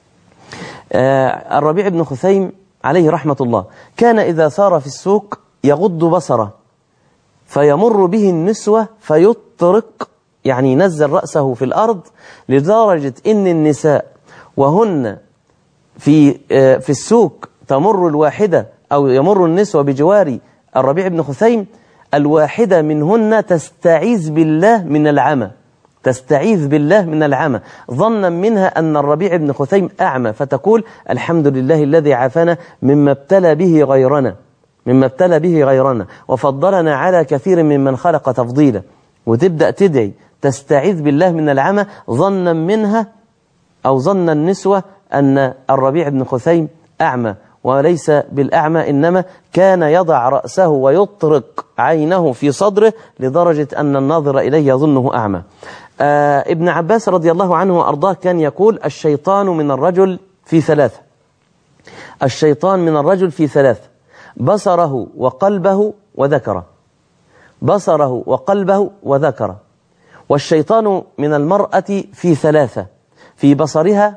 الربيع بن خثيم عليه رحمة الله كان إذا سار في السوق يغض بصره فيمر به النسوة فيطرق، يعني ينزل رأسه في الأرض، لدرجة إن النساء وهن في في السوق تمر الواحدة أو يمر النسوة بجوار الربيع بن خثيم، الواحدة منهن تستعيذ بالله من العمى، تستعيذ بالله من العمى، ظنا منها أن الربيع بن خثيم أعمى، فتقول الحمد لله الذي عافانا مما ابتلى به غيرنا، مما ابتلى به غيرنا وفضلنا على كثير ممن خلق تفضيلا، وتبدأ تدعي تستعيذ بالله من العمى، ظنا منها أو ظن النسوة أن الربيع بن خثيم أعمى، وليس بالأعمى، إنما كان يضع رأسه ويطرق عينه في صدره لدرجة أن الناظر إليه يظنه أعمى. آه ابن عباس رضي الله عنه وأرضاه كان يقول الشيطان من الرجل في ثلاثة، الشيطان من الرجل في ثلاثة: بصره وقلبه وذكره، بصره وقلبه وذكره. والشيطان من المرأة في ثلاثة: في بصرها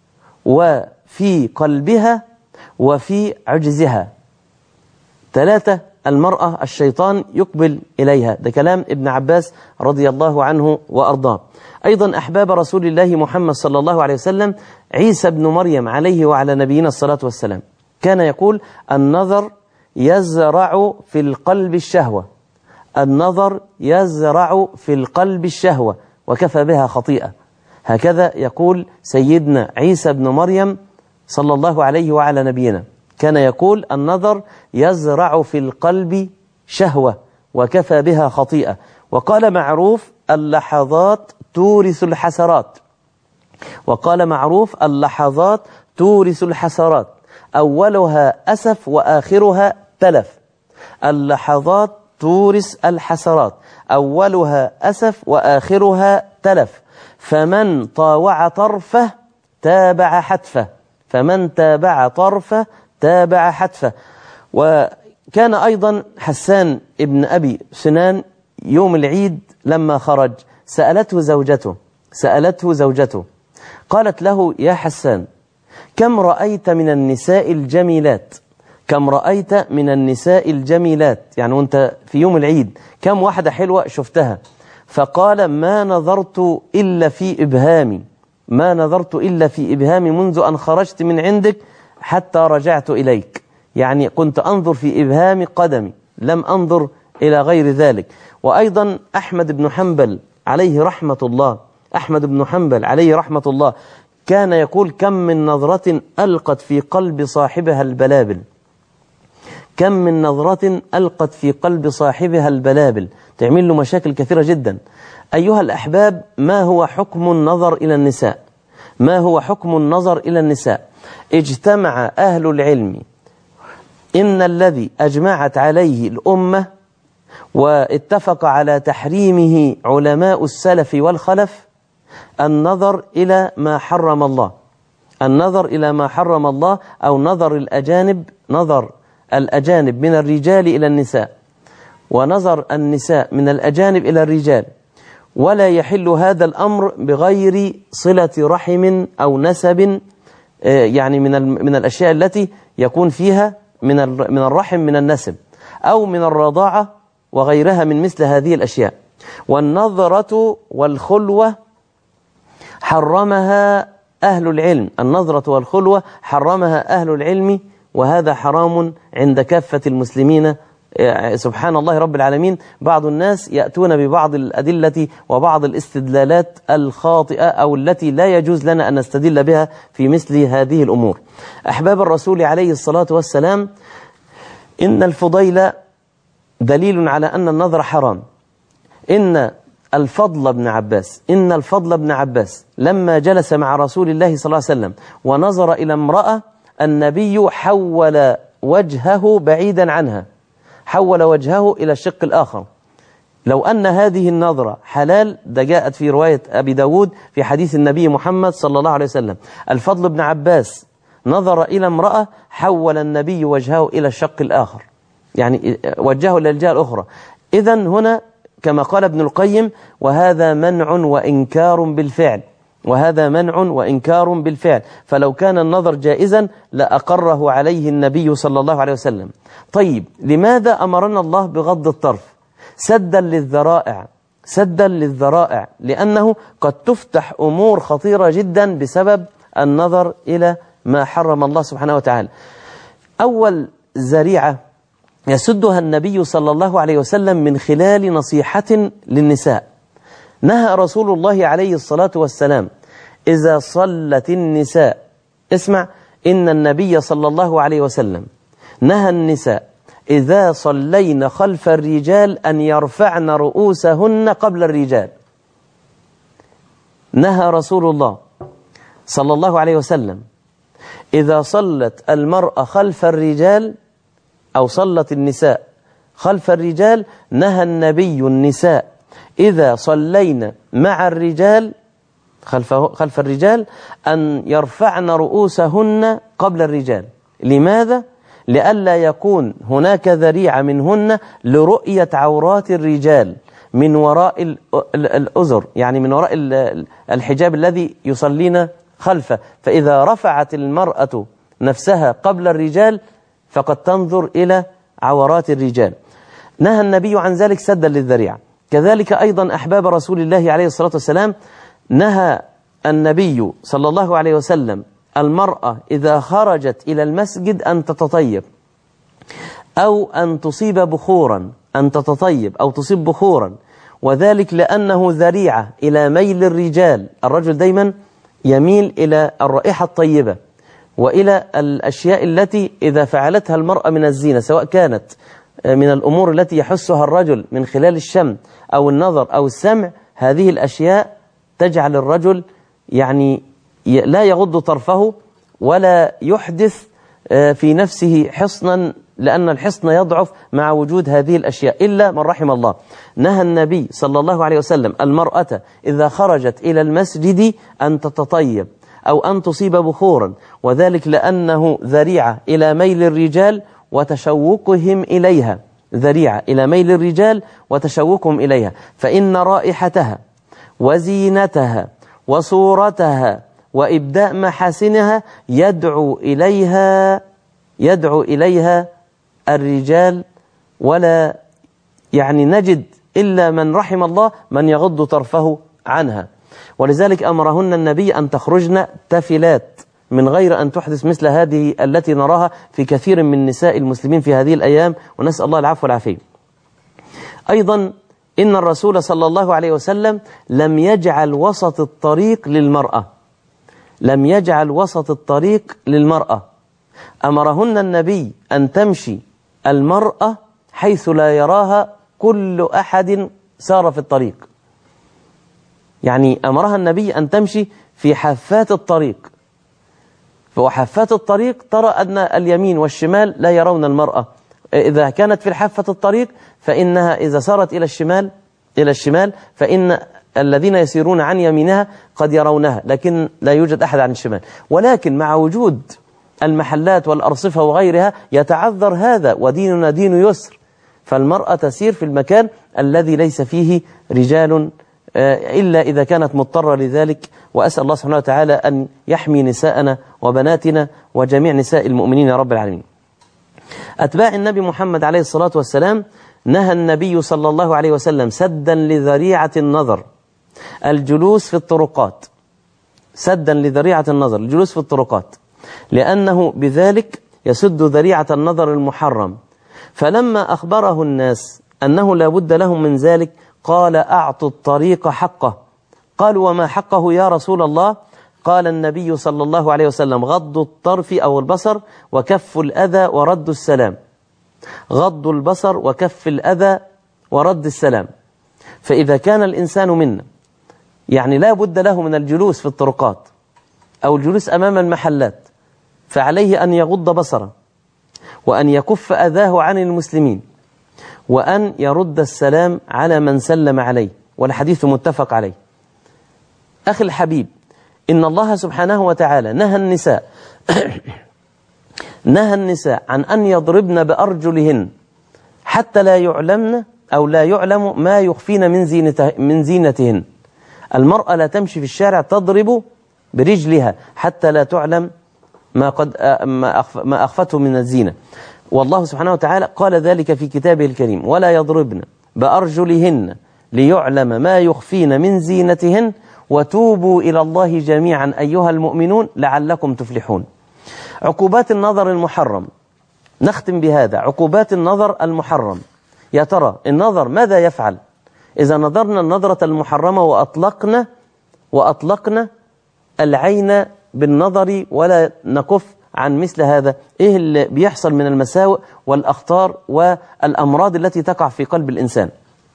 وفي قلبها وفي عجزها. ثلاثة المرأة الشيطان يقبل إليها. ده كلام ابن عباس رضي الله عنه وأرضاه. أيضا أحباب رسول الله محمد صلى الله عليه وسلم عيسى بن مريم عليه وعلى نبينا الصلاة والسلام كان يقول النظر يزرع في القلب الشهوة، النظر يزرع في القلب الشهوة وكفى بها خطيئة. هكذا يقول سيدنا عيسى بن مريم صلى الله عليه وعلى نبينا، كان يقول النظر يزرع في القلب شهوة وكفى بها خطيئة. وقال معروف اللحظات تورث الحسرات، وقال معروف اللحظات تورث الحسرات، أولها أسف وآخرها تلف. اللحظات تورث الحسرات، أولها أسف وآخرها تلف. فمن طاوع طرفه تابع حتفه، فمن تابع طرفه تابع حتفه. وكان أيضا حسان ابن أبي سنان يوم العيد لما خرج سألته زوجته سألته زوجته قالت له يا حسان كم رأيت من النساء الجميلات، كم رأيت من النساء الجميلات، يعني وانت في يوم العيد كم واحدة حلوة شفتها؟ فقال ما نظرت إلا في إبهامي، ما نظرت إلا في إبهامي منذ أن خرجت من عندك حتى رجعت إليك، يعني كنت أنظر في إبهام قدمي لم أنظر إلى غير ذلك. وأيضا أحمد بن حنبل عليه رحمة الله، أحمد بن حنبل عليه رحمة الله كان يقول كم من نظرة ألقت في قلب صاحبها البلابل، كم من نظرة ألقت في قلب صاحبها البلابل، تعمل له مشاكل كثيرة جدا. أيها الأحباب، ما هو حكم النظر إلى النساء؟ ما هو حكم النظر إلى النساء؟ اجتمع أهل العلم إن الذي أجمعت عليه الأمة واتفق على تحريمه علماء السلف والخلف النظر إلى ما حرم الله، النظر إلى ما حرم الله، أو نظر الأجانب، نظر الأجانب من الرجال إلى النساء، ونظر النساء من الأجانب إلى الرجال. ولا يحل هذا الأمر بغير صلة رحم أو نسب، يعني من من الأشياء التي يكون فيها من من الرحم من النسب أو من الرضاعة وغيرها من مثل هذه الأشياء. والنظرة والخلوة حرمها أهل العلم، النظرة والخلوة حرمها أهل العلم، وهذا حرام عند كافة المسلمين. سبحان الله رب العالمين، بعض الناس يأتون ببعض الأدلة وبعض الاستدلالات الخاطئة أو التي لا يجوز لنا أن نستدل بها في مثل هذه الأمور. أحباب الرسول عليه الصلاة والسلام، إن الفضيل دليل على أن النظر حرام. إن الفضل بن عباس إن الفضل بن عباس لما جلس مع رسول الله صلى الله عليه وسلم ونظر إلى امرأة، النبي حول وجهه بعيدا عنها، حول وجهه إلى الشق الآخر، لو أن هذه النظرة حلال، ده جاءت في رواية أبي داود في حديث النبي محمد صلى الله عليه وسلم. الفضل بن عباس نظر إلى امرأة، حول النبي وجهه إلى الشق الآخر، يعني وجهه إلى الجهة الأخرى. إذن هنا كما قال ابن القيم: وهذا منع وإنكار بالفعل، وهذا منع وإنكار بالفعل، فلو كان النظر جائزا لأقره عليه النبي صلى الله عليه وسلم. طيب، لماذا أمرنا الله بغض الطرف؟ سدا للذرائع، سدا للذرائع، لأنه قد تفتح أمور خطيرة جدا بسبب النظر إلى ما حرم الله سبحانه وتعالى. أول ذريعة يسدها النبي صلى الله عليه وسلم من خلال نصيحة للنساء. نهى رسول الله عليه الصلاة والسلام إذا صلت النساء، اسمع، إن النبي صلى الله عليه وسلم نهى النساء إذا صلين خلف الرجال أن يرفعن رؤوسهن قبل الرجال. نهى رسول الله صلى الله عليه وسلم إذا صلت المرأة خلف الرجال أو صلت النساء خلف الرجال، نهى النبي النساء إذا صلين مع الرجال خلف, خلف الرجال أن يرفعن رؤوسهن قبل الرجال. لماذا؟ لئلا يكون هناك ذريعة منهن لرؤية عورات الرجال من وراء الأزر، يعني من وراء الحجاب الذي يصلين خلفه، فإذا رفعت المرأة نفسها قبل الرجال فقد تنظر إلى عورات الرجال. نهى النبي عن ذلك سدا للذريعة. كذلك أيضا أحباب رسول الله عليه الصلاة والسلام، نهى النبي صلى الله عليه وسلم المرأة إذا خرجت إلى المسجد أن تتطيب أو أن تصيب بخورا، أن تتطيب أو تصيب بخورا، وذلك لأنه ذريعة إلى ميل الرجال. الرجل دايما يميل إلى الرائحة الطيبة وإلى الأشياء التي إذا فعلتها المرأة من الزينة، سواء كانت من الأمور التي يحسها الرجل من خلال الشم أو النظر أو السمع، هذه الأشياء تجعل الرجل يعني لا يغض طرفه ولا يحدث في نفسه حصنا، لأن الحصن يضعف مع وجود هذه الأشياء إلا من رحم الله. نهى النبي صلى الله عليه وسلم المرأة إذا خرجت إلى المسجد أن تتطيب أو أن تصيب بخورا، وذلك لأنه ذريعة إلى ميل الرجال وتشوقهم إليها، ذريعة إلى ميل الرجال وتشوقهم إليها، فإن رائحتها وزينتها وصورتها وإبداء محاسنها يدعو إليها يدعو إليها الرجال، ولا يعني نجد إلا من رحم الله من يغض طرفه عنها. ولذلك أمرهن النبي أن تخرجن تفلات من غير أن تحدث مثل هذه التي نراها في كثير من نساء المسلمين في هذه الأيام، ونسأل الله العفو والعافية. أيضا إن الرسول صلى الله عليه وسلم لم يجعل وسط الطريق للمرأة، لم يجعل وسط الطريق للمرأة. أمرهن النبي أن تمشي المرأة حيث لا يراها كل أحد سار في الطريق، يعني أمرها النبي أن تمشي في حافات الطريق، وحافات الطريق ترى أن اليمين والشمال لا يرون المرأة. إذا كانت في حافة الطريق فإنها إذا سارت إلى الشمال إلى الشمال فإن الذين يسيرون عن يمينها قد يرونها، لكن لا يوجد أحد عن الشمال. ولكن مع وجود المحلات والأرصفة وغيرها يتعذر هذا، وديننا دين يسر، فالمرأة تسير في المكان الذي ليس فيه رجال إلا إذا كانت مضطرة لذلك. وأسأل الله سبحانه وتعالى أن يحمي نساءنا وبناتنا وجميع نساء المؤمنين يا رب العالمين. أتباع النبي محمد عليه الصلاة والسلام، نهى النبي صلى الله عليه وسلم سدا لذريعة النظر الجلوس في الطرقات، سدا لذريعة النظر الجلوس في الطرقات، لأنه بذلك يسد ذريعة النظر المحرم. فلما أخبره الناس أنه لا بد لهم من ذلك قال: أعطوا الطريق حقه. قالوا: وما حقه يا رسول الله؟ قال النبي صلى الله عليه وسلم: غض الطرف أو البصر وكف الأذى ورد السلام. غض البصر وكف الأذى ورد السلام. فإذا كان الإنسان منا يعني لا بد له من الجلوس في الطرقات أو الجلوس أمام المحلات، فعليه أن يغض بصره وأن يكف أذاه عن المسلمين وأن يرد السلام على من سلم عليه، والحديث متفق عليه. أخي الحبيب، إن الله سبحانه وتعالى نهى النساء نهى النساء عن أن يضربن بأرجلهن حتى لا يعلمن أو لا يعلم ما يخفين من زينته من زينتهن. المرأة لا تمشي في الشارع تضرب برجلها حتى لا تعلم ما قد ما أخفته من الزينة. والله سبحانه وتعالى قال ذلك في كتابه الكريم: ولا يضربن بأرجلهن ليعلم ما يخفين من زينتهن وتوبوا إلى الله جميعا أيها المؤمنون لعلكم تفلحون. عقوبات النظر المحرم، نختم بهذا. عقوبات النظر المحرم، يا ترى النظر ماذا يفعل إذا نظرنا النظرة المحرمة وأطلقنا وأطلقنا العين بالنظر ولا نكف عن مثل هذا؟ إيه اللي بيحصل من المساوئ والأخطار والأمراض التي تقع في قلب الإنسان؟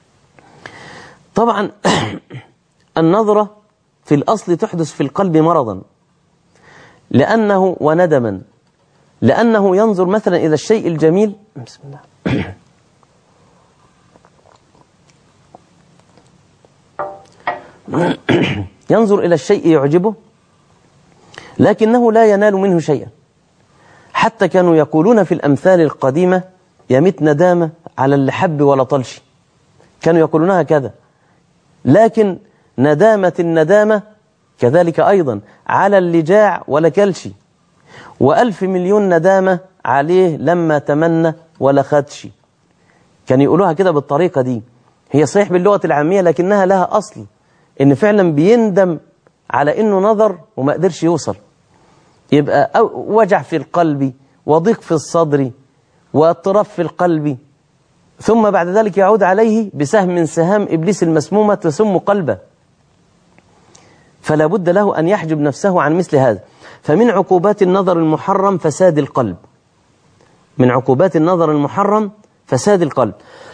طبعا النظرة في الأصل تحدث في القلب مرضا، لأنه وندما، لأنه ينظر مثلا إلى الشيء الجميل، بسم الله ينظر إلى الشيء يعجبه لكنه لا ينال منه شيئا. حتى كانوا يقولون في الأمثال القديمة: يمت ندامة على اللي حب ولا طلش. كانوا يقولونها كذا. لكن ندامة الندامة كذلك أيضا على اللي جاع ولا كلش، وألف مليون ندامة عليه لما تمنى ولا خدش. كانوا يقولوها كده بالطريقة دي. هي صحيح باللغة العامية لكنها لها أصل، إن فعلا بيندم على إنه نظر وما قدرش يوصل. يبقى وجع في القلب وضيق في الصدر واضطراب في القلب، ثم بعد ذلك يعود عليه بسهم من سهام إبليس المسمومة تسم قلبه. فلا بد له أن يحجب نفسه عن مثل هذا. فمن عقوبات النظر المحرم فساد القلب. من عقوبات النظر المحرم فساد القلب.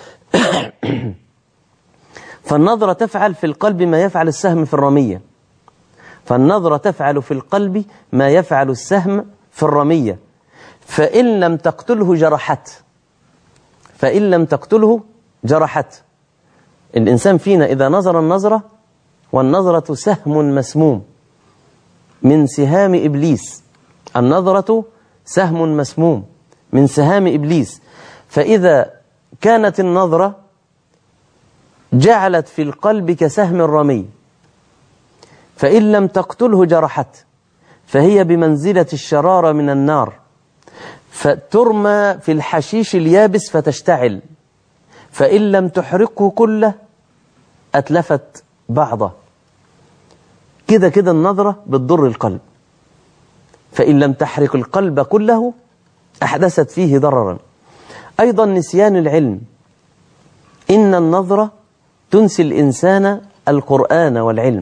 فالنظرة تفعل في القلب ما يفعل السهم في الرمية. فالنظرة تفعل في القلب ما يفعل السهم في الرمية. فإن لم تقتله جرحت فإن لم تقتله جرحت. الإنسان فينا إذا نظر النظرة، والنظرة سهم مسموم من سهام إبليس، النظرة سهم مسموم من سهام إبليس. فإذا كانت النظرة جعلت في القلب كسهم الرمي، فإن لم تقتله جرحت، فهي بمنزلة الشرارة من النار، فترمى في الحشيش اليابس فتشتعل، فإن لم تحرقه كله أتلفت بعضه. كده كده النظرة بتضر القلب، فإن لم تحرق القلب كله أحدثت فيه ضررا. أيضا نسيان العلم. إن النظرة تنسي الإنسان القرآن والعلم.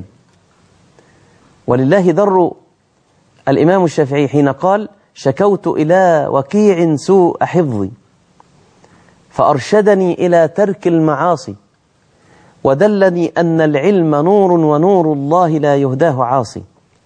ولله در الإمام الشافعي حين قال: شكوت إلى وكيع سوء حفظي فأرشدني إلى ترك المعاصي ودلني أن العلم نور ونور الله لا يهداه عاصي.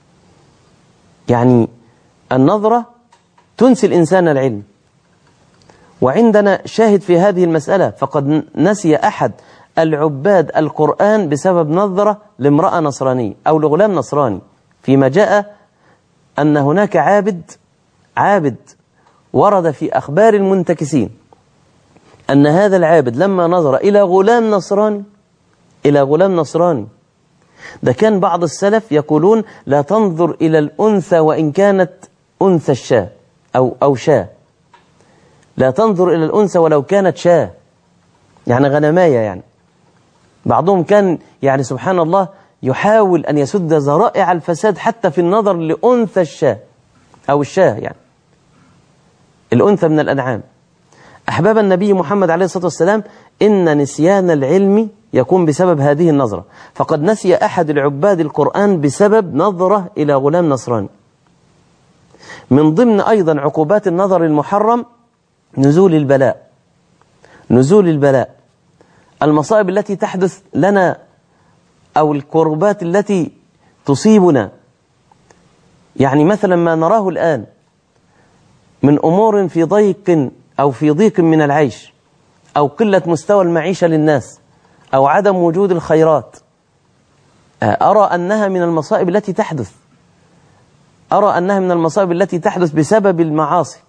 يعني النظرة تنسي الإنسان العلم. وعندنا شاهد في هذه المسألة، فقد نسي أحد العباد القرآن بسبب نظرة لامرأة نصرانية أو لغلام نصراني. فيما جاء أن هناك عابد عابد ورد في أخبار المنتكسين أن هذا العابد لما نظر إلى غلام نصراني إلى غلام نصراني ده كان بعض السلف يقولون: لا تنظر إلى الأنثى وإن كانت أنثى الشاة أو أو شاة، لا تنظر إلى الأنثى ولو كانت شاة، يعني غنماية. يعني بعضهم كان يعني سبحان الله يحاول أن يسد ذرائع الفساد حتى في النظر لأنثى الشاة أو الشاة، يعني الأنثى من الأنعام. أحباب النبي محمد عليه الصلاة والسلام، إن نسيان العلم يكون بسبب هذه النظرة. فقد نسي أحد العباد القرآن بسبب نظرة إلى غلام نصراني. من ضمن أيضا عقوبات النظر المحرم نزول البلاء. نزول البلاء، المصائب التي تحدث لنا أو الكربات التي تصيبنا. يعني مثلا ما نراه الآن من أمور في ضيق أو في ضيق من العيش أو قلة مستوى المعيشة للناس أو عدم وجود الخيرات، أرى أنها من المصائب التي تحدث، أرى أنها من المصائب التي تحدث بسبب المعاصي.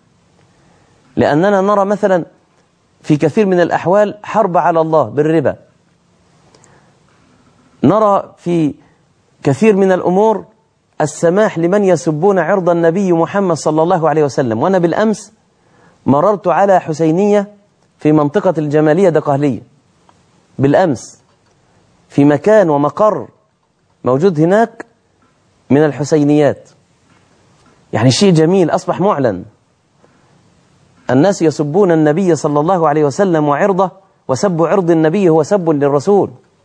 لأننا نرى مثلا في كثير من الأحوال حرب على الله بالربا، نرى في كثير من الأمور السماح لمن يسبون عرض النبي محمد صلى الله عليه وسلم. وأنا بالأمس مررت على حسينية في منطقة الجمالية دقهلية، بالأمس في مكان ومقر موجود هناك من الحسينيات، يعني شيء جميل أصبح معلن، الناس يسبون النبي صلى الله عليه وسلم وعرضه، وسب عرض النبي هو سب للرسول.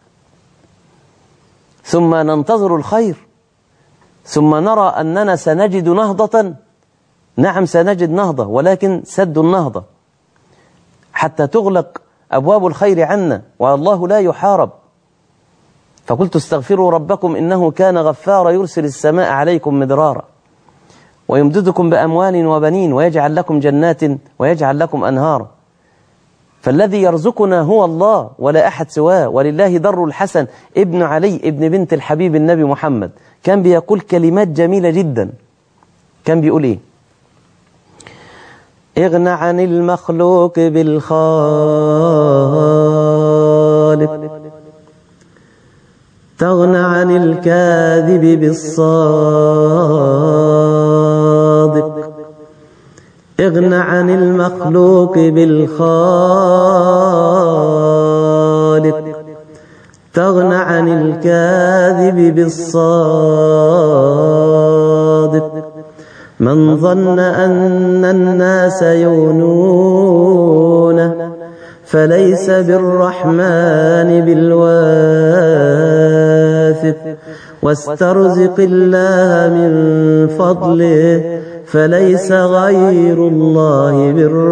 ثم ننتظر الخير، ثم نرى أننا سنجد نهضة. نعم سنجد نهضة، ولكن سد النهضة حتى تغلق أبواب الخير عنا، والله لا يحارب. فقلت استغفروا ربكم إنه كان غفارا يرسل السماء عليكم مدرارا ويمددكم بأموال وبنين ويجعل لكم جنات ويجعل لكم أنهارا. فالذي يرزقنا هو الله ولا أحد سواه. ولله در الحسن ابن علي ابن بنت الحبيب النبي محمد كان بيقول كلمات جميلة جدا. كان بيقول إيه؟ اغنى عن المخلوق بالخالق، تغنى عن الكاذب بالصادق. اغنى عن المخلوق بالخالق، تغنى عن الكاذب بالصادق. من ظن أن الناس يونونه فليس بالرحمن بالواثق. واسترزق الله من فضله فليس غير الله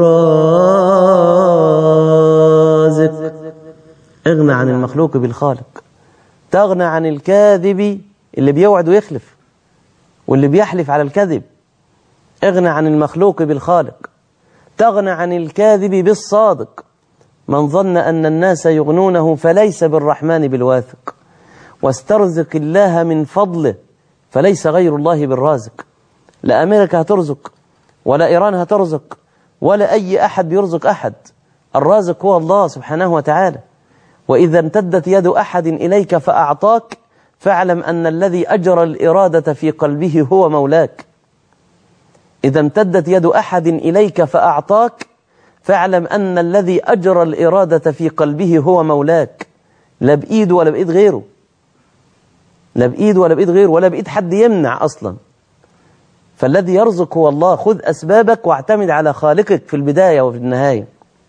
بالرازق. اغنى عن المخلوق بالخالق، تغنى عن الكاذب اللي بيوعد ويخلف واللي بيحلف على الكذب. اغنى عن المخلوق بالخالق، تغنى عن الكاذب بالصادق. من ظن أن الناس يغنونه فليس بالرحمن بالواثق. واسترزق الله من فضله فليس غير الله بالرازق. لا أمريكا هترزق ولا إيران هترزق ولا أي أحد بيرزق أحد، الرازق هو الله سبحانه وتعالى. وإذا امتدت يد أحد إليك فأعطاك فاعلم أن الذي أجرى الإرادة في قلبه هو مولاك. إذا امتدت يد أحد إليك فأعطاك فاعلم أن الذي أجرى الإرادة في قلبه هو مولاك، لا بإيد ولا بإيد غيره، لا بإيد ولا بإيد غيره، ولا بإيد حد يمنع أصلا. فالذي يرزق هو الله. خذ أسبابك واعتمد على خالقك في البداية وفي النهاية.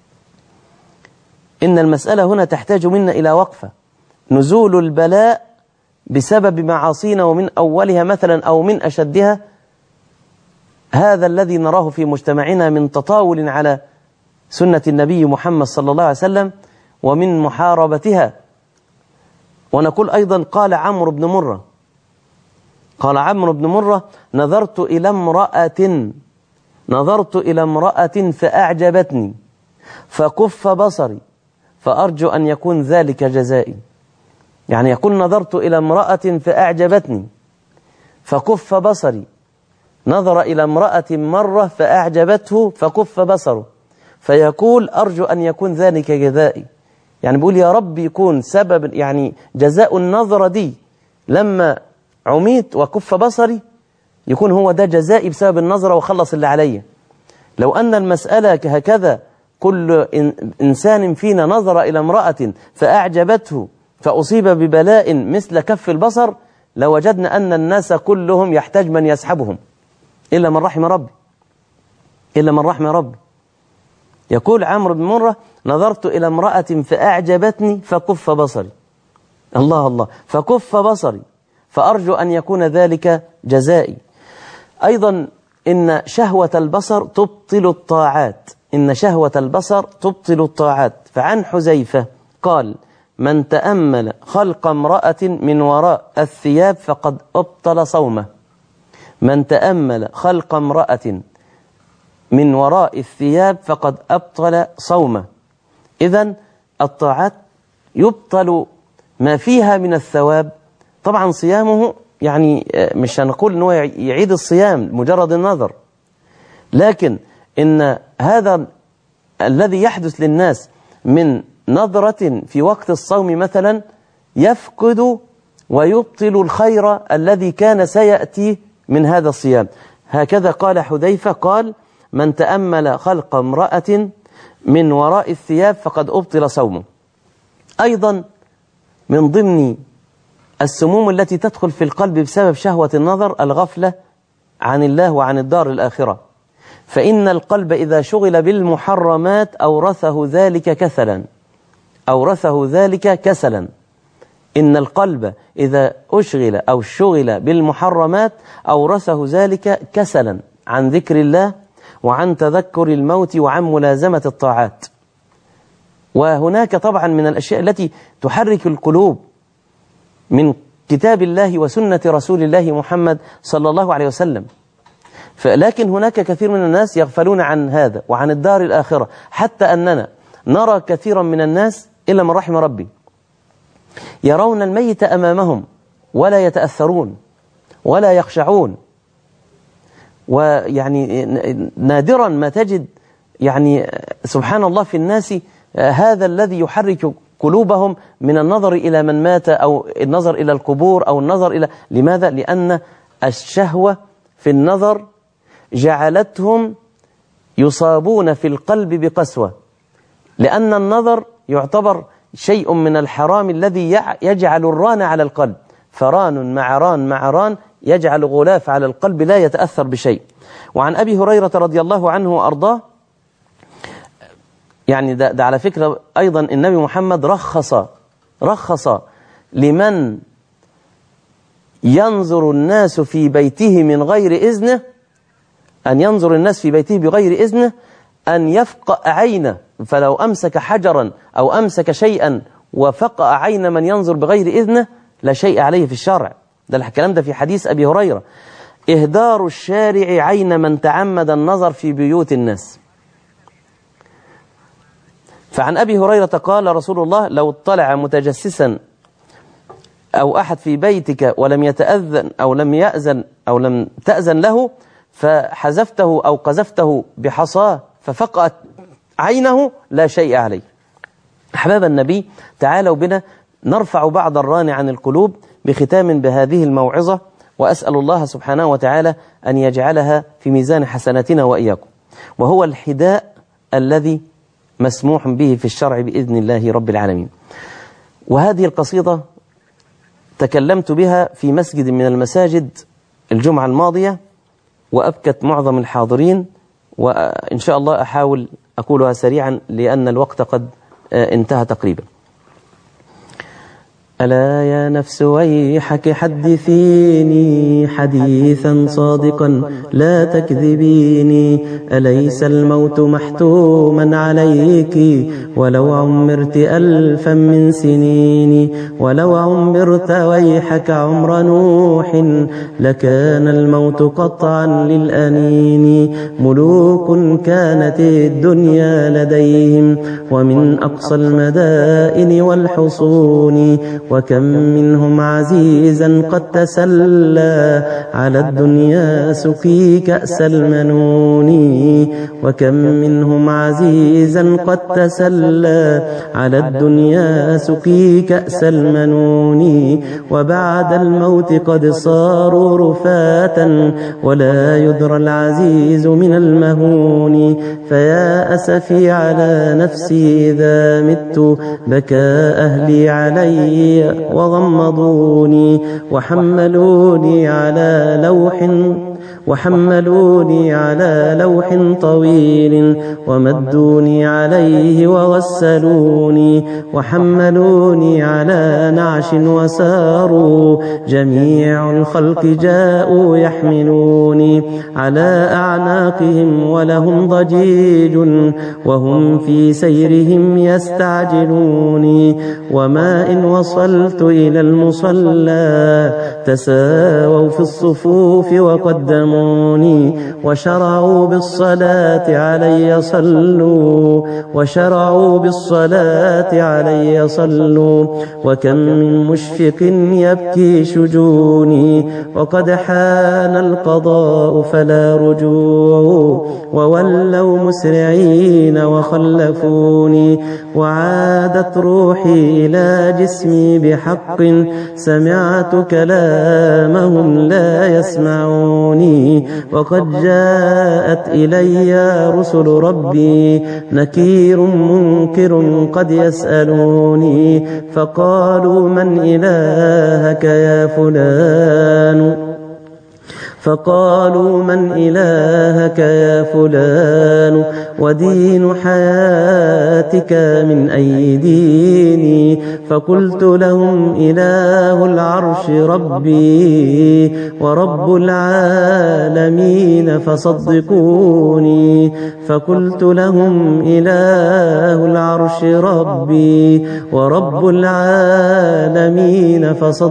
إن المسألة هنا تحتاج منا إلى وقفة. نزول البلاء بسبب معاصينا ومن أولها مثلا أو من أشدها، هذا الذي نراه في مجتمعنا من تطاول على سنة النبي محمد صلى الله عليه وسلم ومن محاربتها. ونقول أيضا قال عمرو بن مرة قال عمرو بن مرة نظرت إلى امرأة نظرت إلى امرأة فأعجبتني فكف بصري فأرجو أن يكون ذلك جزائي. يعني يقول نظرت إلى امرأة فأعجبتني فكف بصري، نظر إلى امرأة مرة فأعجبته فكف بصره، فيقول أرجو أن يكون ذلك جزائي. يعني بيقول يا رب يكون سبب، يعني جزاء النظرة دي لما عميت وكف بصري يكون هو ده جزائي بسبب النظرة وخلص اللي عليا. لو أن المسألة هكذا كل إنسان فينا نظر إلى امرأة فأعجبته فأصيب ببلاء مثل كف البصر لوجدنا أن الناس كلهم يحتاج من يسحبهم إلا من رحم ربي إلا من رحم ربي. يقول عمرو بن مرة نظرت إلى امرأة فأعجبتني فكف بصري، الله الله، فكف بصري فأرجو أن يكون ذلك جزائي. أيضا إن شهوة البصر تبطل الطاعات إن شهوة البصر تبطل الطاعات. فعن حذيفة قال من تأمل خلق امرأة من وراء الثياب فقد أبطل صومه. من تأمل خلق امرأة من وراء الثياب فقد أبطل صومه. إذن الطاعات يبطل ما فيها من الثواب. طبعا صيامه يعني مش هنقول أنه يعيد الصيام مجرد النظر، لكن إن هذا الذي يحدث للناس من نظرة في وقت الصوم مثلا يفقد ويبطل الخير الذي كان سيأتي من هذا الصيام. هكذا قال حذيفة، قال: من تأمل خلق امرأة من وراء الثياب فقد أبطل صومه. أيضا من ضمن السموم التي تدخل في القلب بسبب شهوة النظر الغفلة عن الله وعن الدار الآخرة، فإن القلب إذا شغل بالمحرمات أورثه ذلك كسلا أورثه ذلك كسلا إن القلب إذا أشغل أو شغل بالمحرمات أورثه ذلك كسلا عن ذكر الله وعن تذكر الموت وعن ملازمة الطاعات. وهناك طبعا من الأشياء التي تحرك القلوب من كتاب الله وسنة رسول الله محمد صلى الله عليه وسلم، لكن هناك كثير من الناس يغفلون عن هذا وعن الدار الآخرة، حتى أننا نرى كثيرا من الناس إلا من رحم ربي يرون الميت أمامهم ولا يتأثرون ولا يخشعون. ويعني نادرا ما تجد يعني سبحان الله في الناس هذا الذي يحرك قلوبهم من النظر إلى من مات أو النظر إلى القبور أو النظر إلى لماذا؟ لأن الشهوة في النظر جعلتهم يصابون في القلب بقسوة، لأن النظر يعتبر شيء من الحرام الذي يجعل الران على القلب، فران مع ران مع ران يجعل غلاف على القلب لا يتأثر بشيء. وعن أبي هريرة رضي الله عنه وأرضاه، يعني ده, ده على فكرة أيضا النبي محمد رخص رخص لمن ينظر الناس في بيته من غير إذنه، أن ينظر الناس في بيته بغير إذنه أن يفقأ عينه، فلو أمسك حجرا أو أمسك شيئا وفقأ عين من ينظر بغير إذنه لا شيء عليه في الشرع. ده الكلام ده في حديث أبي هريرة: إهدار الشارع عين من تعمد النظر في بيوت الناس. فعن أبي هريرة قال رسول الله: لو اطلع متجسسا أو أحد في بيتك ولم يتأذن أو لم يأذن أو لم تأذن له فحذفته أو قذفته بحصاه ففقأت عينه لا شيء عليه. أحباب النبي، تعالوا بنا نرفع بعض الران عن القلوب بختام بهذه الموعظة، وأسأل الله سبحانه وتعالى أن يجعلها في ميزان حسناتنا وإياكم، وهو الحداء الذي مسموح به في الشرع بإذن الله رب العالمين. وهذه القصيدة تكلمت بها في مسجد من المساجد الجمعة الماضية وأبكت معظم الحاضرين، وإن شاء الله أحاول أقولها سريعا لأن الوقت قد انتهى تقريبا. ألا يا نفس ويحك حدثيني حديثا صادقا لا تكذبيني، أليس الموت محتوما عليك ولو عمرت ألفا من سنين، ولو عمرت ويحك عمر نوح لكان الموت قطعا للأنين، ملوك كانت الدنيا لديهم ومن أقصى المدائن والحصون، وكم منهم عزيزا قد تسلى على الدنيا سقي كأس المنون، وكم منهم عزيزا قد تسلى على الدنيا سقي كأس المنون، وبعد الموت قد صاروا رفاة ولا يدرى العزيز من المهون، فيا أسفي على نفسي إذا مت بكى أهلي علي وغمضوني، وحملوني على لوح وحملوني على لوح طويل ومدوني عليه وغسلوني، وحملوني على نعش وساروا جميع الخلق جاءوا يحملوني على أعناقهم ولهم ضجيج وهم في سيرهم يستعجلوني، وما إن وصلت إلى المصلى تساووا في الصفوف وقد ختموني وشرعوا بالصلاة علي صلوا وشرعوا بالصلاة علي صلوا وكم من مشفق يبكي شجوني وقد حان القضاء فلا رجوع وولوا مسرعين وخلفوني وعادت روحي إلى جسمي بحق سمعت كلامهم لا يسمعوني وقد جاءت إلي رسل ربي نكير منكر قد يسألوني فقالوا من إلهك يا فلان فقالوا من إلهك يا فلان ودين حياتك من أي ديني فقلت لهم إله العرش ربي ورب العالمين فصدقوني فقلت لهم إله العرش ربي ورب العالمين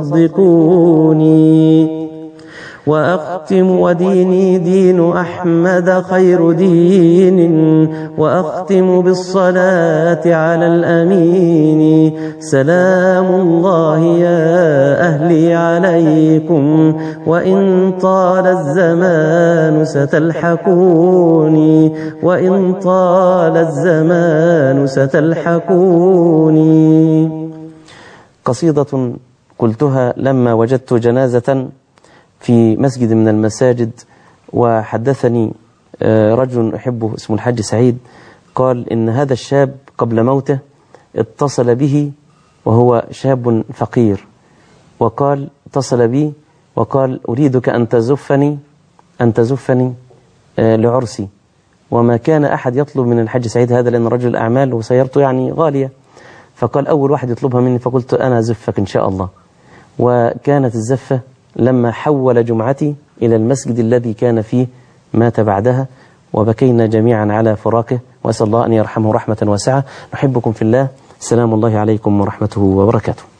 فصدقوني وأختم وديني دين أحمد خير دين وأختم بالصلاة على الأمين سلام الله يا أهلي عليكم وإن طال الزمان ستلحقوني وإن طال الزمان ستلحقوني. قصيدة قلتها لما وجدت جنازة في مسجد من المساجد، وحدثني رجل أحبه اسمه الحاج سعيد قال إن هذا الشاب قبل موته اتصل به وهو شاب فقير، وقال اتصل بي وقال أريدك أن تزفني أن تزفني لعرسي، وما كان أحد يطلب من الحاج سعيد هذا لأن رجل أعمال وسيارته يعني غالية، فقال أول واحد يطلبها مني، فقلت أنا أزفك إن شاء الله. وكانت الزفة لما حول جمعتي إلى المسجد الذي كان فيه مات بعدها، وبكينا جميعا على فراقه، وأسأل الله أن يرحمه رحمة واسعة. نحبكم في الله، سلام الله عليكم ورحمته وبركاته.